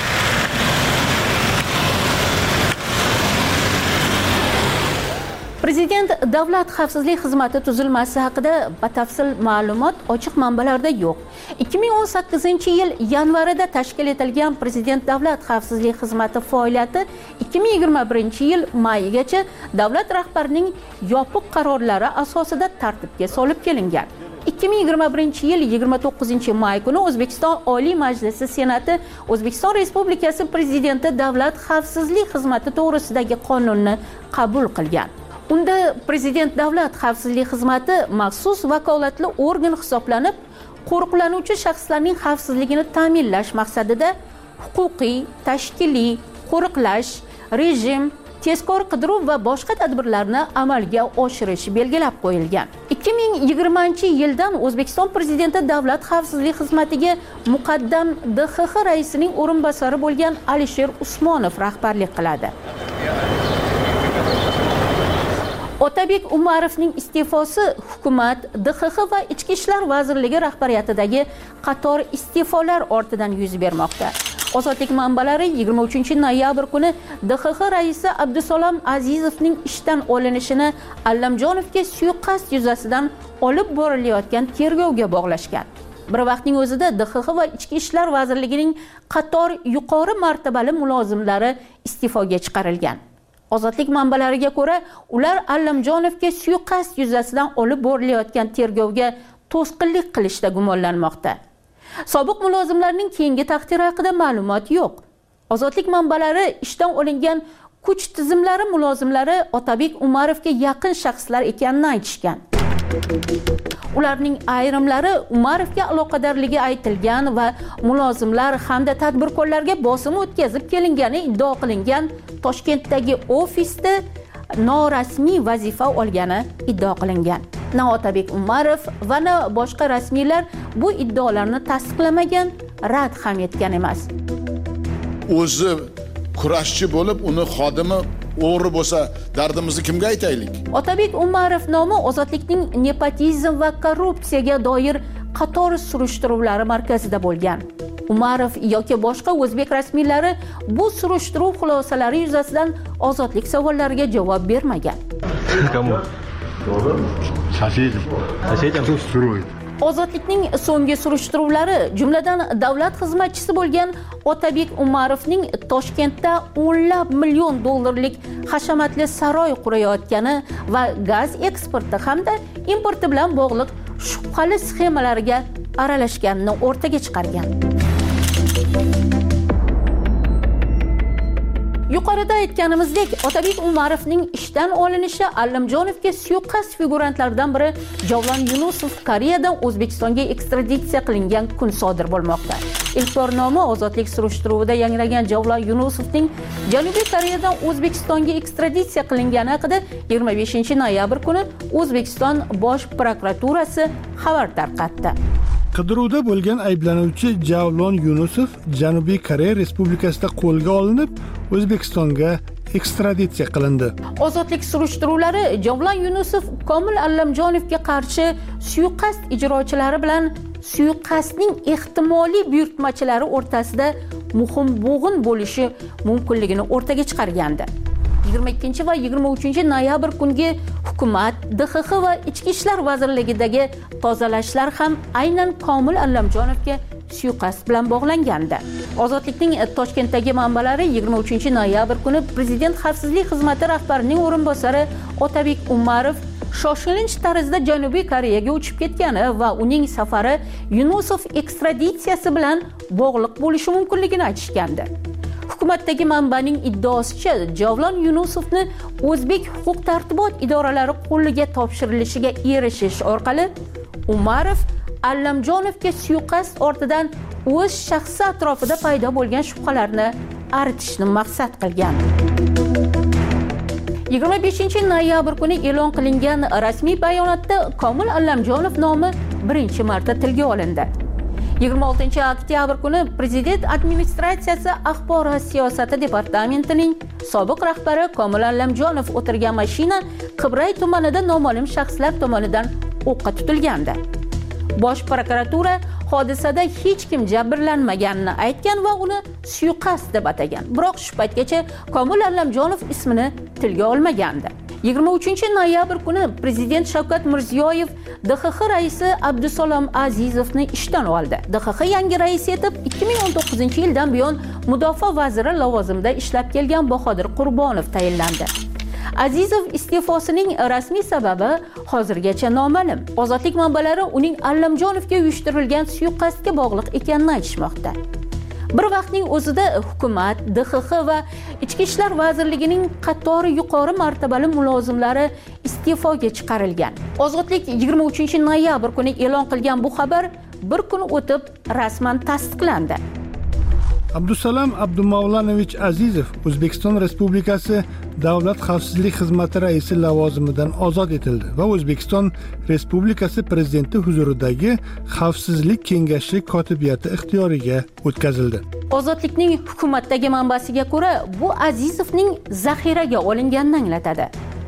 Prezident davlat xavfsizlik xizmati tuzilmasi haqida batafsil ma'lumot ochiq manbalarda yo'q. 2018-yil yanvarida tashkil etilgan Prezident davlat xavfsizlik xizmati faoliyati 2021-yil mayigacha davlat rahbarining yopiq qarorlari asosida tartibga solib kelingan. 2021-yil 29-may kuni O'zbekiston Oliy Majlisi Senati O'zbekiston Respublikasi Prezidenti davlat xavfsizlik xizmati to'g'risidagi qonunni qabul qilgan. Unda Prezident davlat xavfsizlik xizmati maxsus vakolatli organ hisoblanib, qo'riqlanuvchi shaxslarning xavfsizligini ta'minlash maqsadida huquqiy, tashkiliy, qo'riqlash, rejim, tezkor qidiruv va boshqa tadbirlarni amalga oshirish belgilab qo'yilgan. 2020-yildan O'zbekiston Prezidenti davlat xavfsizlik xizmatiga muqaddam DXX raisining o'rinbosari bo'lgan Alisher Usmonov rahbarlik qiladi. Otabek Umarovning iste'fosi hukumat, DXX va Ichki ishlar vazirligi rahbariyatidagi qator iste'folar ortidan yuz bermoqda. Ozodlik manbalari 23-noyabr kuni DXX raisi Abdusalom Azizovning ishdan olinishini Allamjonovga suiqasd yuzasidan olib borilayotgan tergovga bog'lashgan. Bir vaqtning o'zida DXX va Ichki ishlar vazirligining qator yuqori martabali mulozimlari iste'foga chiqarilgan. Ozodlik manbalariga ko'ra, ular Allamjonovga suiqasd yuzasidan olib borilayotgan tergovga to'sqinlik qilishda gumonlanmoqda. Sobiq mulozimlarning keyingi taqdiri haqida ma'lumot yo'q. Ozodlik manbalari ishdan olingan kuch tizimlari mulozimlari Otabek Umarovga yaqin shaxslar ekanini aytishgan. Ularning ayrimlari Umarovga aloqadorligi aytilgan va mulozimlar hamda tadbirkorlarga bosim o'tkazib kelingani iddao qilingan Toshkentdagi ofisda norasmiy vazifa olgani iddao qilingan. Na Otabek Umarov va na boshqa rasmiylar bu iddaolarni tasdiqlamagan, rad ham etgan emas. O'zi kurashchi bo'lib, uni xodimi o'g'ri bo'lsa, dardimizni kimga aytaylik? Otabek Umarov nomi ozodlikning nepotizm va korrupsiyaga doir qator surishtiruvlari markazida bo'lgan. Umarov yoki boshqa o'zbek rasmiylari bu surishtiruv xulosalari yuzasidan ozodlik savollariga javob bermagan. Ozodlikning so'nggi surishtiruvlari, jumladan davlat xizmatchisi bo'lgan Otabek Umarovning Toshkentda $10 million hashamatli saroy qurayotgani va gaz eksporti hamda importi bilan bog'liq shubhali sxemalarga aralashganini o'rtaga chiqargan. Yuqorida aytganimizdek, Otabek Umarovning ishdan olinishi Allamjonovga suiqasd figurantlaridan biri Javlon Yunusov Koreyadan O'zbekistonga ekstraditsiya qilingan kun sodir bo'lmoqda. Ilk bor nomi ozodlik surishtiruvida yangragan Javlon Yunusovning Janubiy Koreyadan O'zbekistonga ekstraditsiya qilingani haqida 25-noyabr kuni O'zbekiston Bosh prokuraturasi xabar tarqatdi. Qidiruvda bo'lgan ayblanuvchi Javlon Yunusov Janubiy Koreya Respublikasida qo'lga olinib, O'zbekistonga ekstraditsiya qilindi. Ozodlik surishtiruvlari Javlon Yunusov Komil Allamjonovga qarshi suiqasd ijrochilari bilan suiqasdning ehtimoliy buyurtmachilari o'rtasida muhim bo'g'in bo'lishi mumkinligini o'rtaga chiqargandi. 22 va 23-noyabr kungi hukumat, DXX va Ichki ishlar vazirligidagi tozalashlar ham aynan Komil Allamjonovga suiqasd bilan bog'langandi. Ozodlikning Toshkentdagi manbalari 23-noyabr kuni Prezident xavfsizlik xizmati rahbarining o'rinbosari Otabek Umarov shoshilinch tarzda Janubiy Koreyaga uchib ketgani va uning safari Yunusov ekstraditsiyasi bilan bog'liq bo'lishi mumkinligini aytishgandi. hukumatdagi manbaning iddaosicha Javlon Yunusovni o'zbek huquq-tartibot idoralari qo'liga topshirilishiga erishish orqali Umarov Allamjonovga suiqasd ortidan o'z shaxsi atrofida paydo bo'lgan shubhalarni aritishni maqsad qilgan. 25-noyabr kuni e'lon qilingan rasmiy bayonotda Komil Allamjonov nomi birinchi marta tilga olindi. 26-oktyabr kuni Prezident administratsiyasi axborot siyosati departamentining sobiq rahbari Komil Allamjonov o'tirgan mashina Qibray tumanida noma'lum shaxslar tomonidan o'qqa tutilgandi. Bosh prokuratura hodisada hech kim jabrlanmaganini aytgan va uni suiqasd deb atagan. Biroq shu paytgacha Komil Allamjonov ismini tilga olmagandi. 23-noyabr kuni Prezident Shavkat Mirziyoyev DXX raisi Abdusalom Azizovni ishdan oldi. DXX yangi rais etib 2019-yildan buyon mudofaa vaziri lavozimida ishlab kelgan Bahodir Qurbonov tayinlandi. Azizov iste'fosining rasmiy sababi hozirgacha noma'lum. Ozodlik manbalari uning Allamjonovga uyushtirilgan suiqasdga bog'liq ekanini aytishmoqda. Bir vaqtning o'zida hukumat, DXX va Ichki ishlar vazirligining qatori yuqori martabali mulozimlari iste'foga chiqarilgan. Ozodlik 23-noyabr kuni e'lon qilgan bu xabar bir kun o'tib rasman tasdiqlandi. Abdusalom Abdumavlanovich Azizov O'zbekiston Respublikasi Davlat xavfsizlik xizmati raisi lavozimidan ozod etildi va O'zbekiston Respublikasi prezidenti huzuridagi Xavfsizlik kengashi kotibiyati ixtiyoriga o'tkazildi. Ozodlikning hukumatdagi manbasiga ko'ra, bu Azizovning zaxiraga olinganini anglatadi.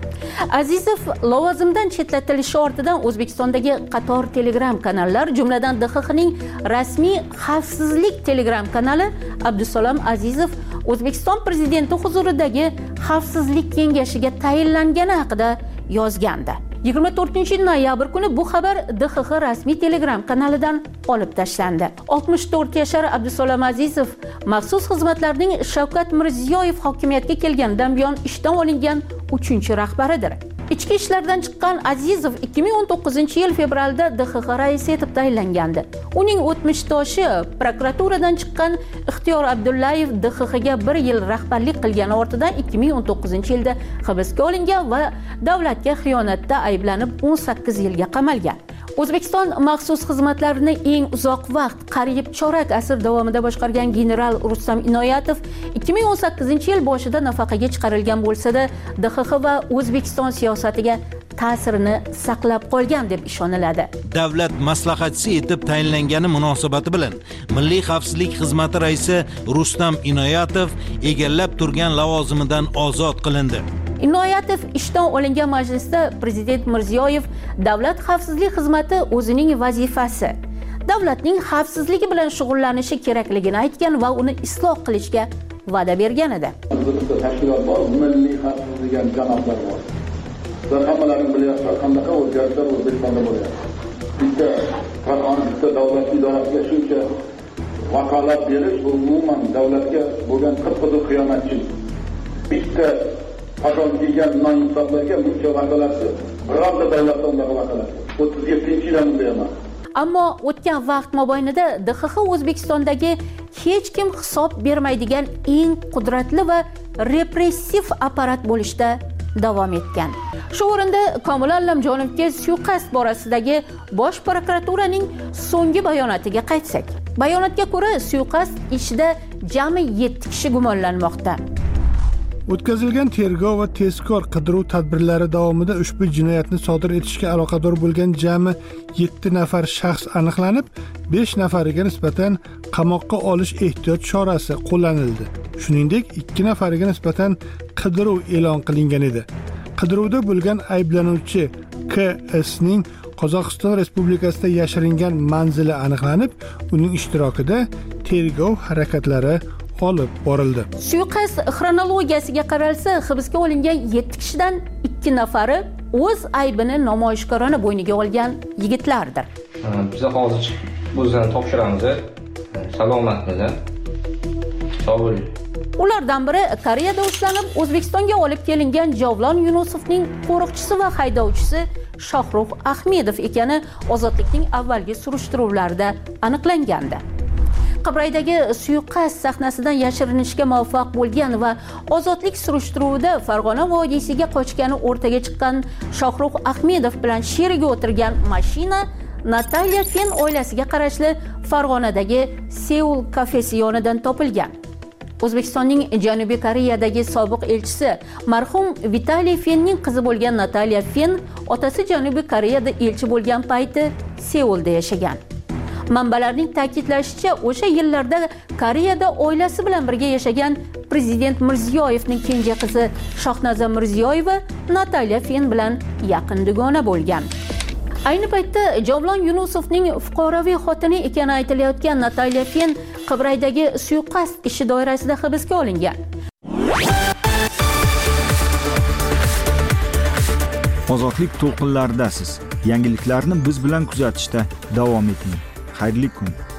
Azizov lavozimdan chetlatilishi ortidan O'zbekistondagi qator Telegram kanallar, jumladan DXXning rasmiy xavfsizlik Telegram kanali Abdusalom Azizov O'zbekiston prezidenti huzuridagi Xavfsizlik kengashiga tayinlangani haqida yozgandi. 24-noyabr kuni bu xabar DXX rasmiy Telegram kanalidan olib tashlandi. 64 yashar Abdusalom Azizov maxsus xizmatlarning Shavkat Mirziyoyev hokimiyatga kelganidan buyon ishdan olingan 3-rahbaridir. Ichki ishlardan chiqqan Azizov 2019-yil fevralda DXX raisi etib tayinlangandi. Uning o'tmishdoshi prokuraturadan chiqqan Ixtiyor Abdullayev DXXga 1 yil rahbarlik qilgani ortidan 2019-yilda hibsga olingan va davlatga xiyonatda ayblanib 18 yilga qamalgan. O'zbekiston maxsus xizmatlarini eng uzoq vaqt, qariyb chorak asr davomida boshqargan general Rustam Inoyatov 2018-yil boshida nafaqaga chiqarilgan bo'lsa-da, DXX va O'zbekiston siyosatiga ta'sirini saqlab qolgan deb ishoniladi. Davlat maslahatchisi etib tayinlangani munosabati bilan Milliy xavfsizlik xizmati raisi Rustam Inoyatov egallab turgan lavozimidan ozod qilindi. Inoyatov ishdan olingan majlisda Prezident Mirziyoyev davlat xavfsizlik xizmati o'zining vazifasi, davlatning xavfsizligi bilan shug'ullanishi kerakligini aytgan va uni isloh qilishga va'da bergan edi. Tashkilot bor, milliy xavfsizlik degan janoblar bor. Sizlar hammalaring bilasizlar, qanaqa o'zgarishlar O'zbekistonda bo'lyapti. Bitta davlat idorasiga shuncha vakolat berish bu umuman davlatga bo'lgan qip-qizil xiyonatchilik. Bitta qachon kelgan noinsoflarga buncha vakolatni birorta davlatda undaqa vakolat 37-yildan bunday emas. Ammo o'tgan vaqt mobaynida DXX O'zbekistondagi hech kim hisob bermaydigan eng qudratli va repressiv apparat bo'lishda davom etgan. Shu o'rinda Komil Allamjonovga suiqasd borasidagi Bosh prokuraturaning so'nggi bayonotiga qaytsak. Bayonotga ko'ra, suiqasd ishida jami 7 kishi gumonlanmoqda. O'tkazilgan tergov va tezkor qidiruv tadbirlari davomida ushbu jinoyatni sodir etishga aloqador bo'lgan jami 7 nafar shaxs aniqlanib, 5 nafariga nisbatan qamoqqa olish ehtiyot chorasi qo'llanildi. Shuningdek, 2 nafariga nisbatan qidiruv e'lon qilingan edi. Qidiruvda bo'lgan ayblanuvchi KSning Qozog'iston Respublikasida yashiringan manzili aniqlanib, uning ishtirokida tergov harakatlari olib borildi. Suiqasd xronologiyasiga qaralsa, hibsga olingan 7 kishidan 2 nafari o'z aybini namoyishkorona bo'yniga olgan yigitlardir. Biz hozir o'zini topshiramiz. Salomatligida. Sog' bo'ling. Ulardan biri Koreyada ushlanib, O'zbekistonga olib kelingan Javlon Yunusovning qo'riqchisi va haydovchisi Shohrux Ahmedov ekani Ozodlikning avvalgi surishtiruvlarida aniqlangandi. Qibraydagi suiqasd sahnasidan yashirinishga muvaffaq bo'lgan va ozodlik surishtiruvida Farg'ona vodiysiga qochgani o'rtaga chiqqan Shohruh Ahmedov bilan sheriga o'tirgan mashina Natalya Fen oilasiga qarashli Farg'onadagi Seul kafesi yonidan topilgan. O'zbekistonning Janubiy Koreyadagi sobiq elchisi marhum Vitaliy Fenning qizi bo'lgan Natalya Fen otasi Janubiy Koreyada elchi bo'lgan payti Seulda yashagan. Manbalarning ta'kidlashicha, o'sha yillarda Koreyada oilasi bilan birga yashagan prezident Mirziyoyevning kenja qizi Shohnaza Mirziyoyeva Natalya Fen bilan yaqin dugona bo'lgan. Ayni paytda Javlon Yunusovning fuqaroviy xotini ekani aytilayotgan Natalya Fen Qibraydagi suiqasd ishi doirasida hibsga olingan. Ozodlik to'lqinlaridasiz. Yangiliklarni biz bilan kuzatishda davom eting. Xayrli kun.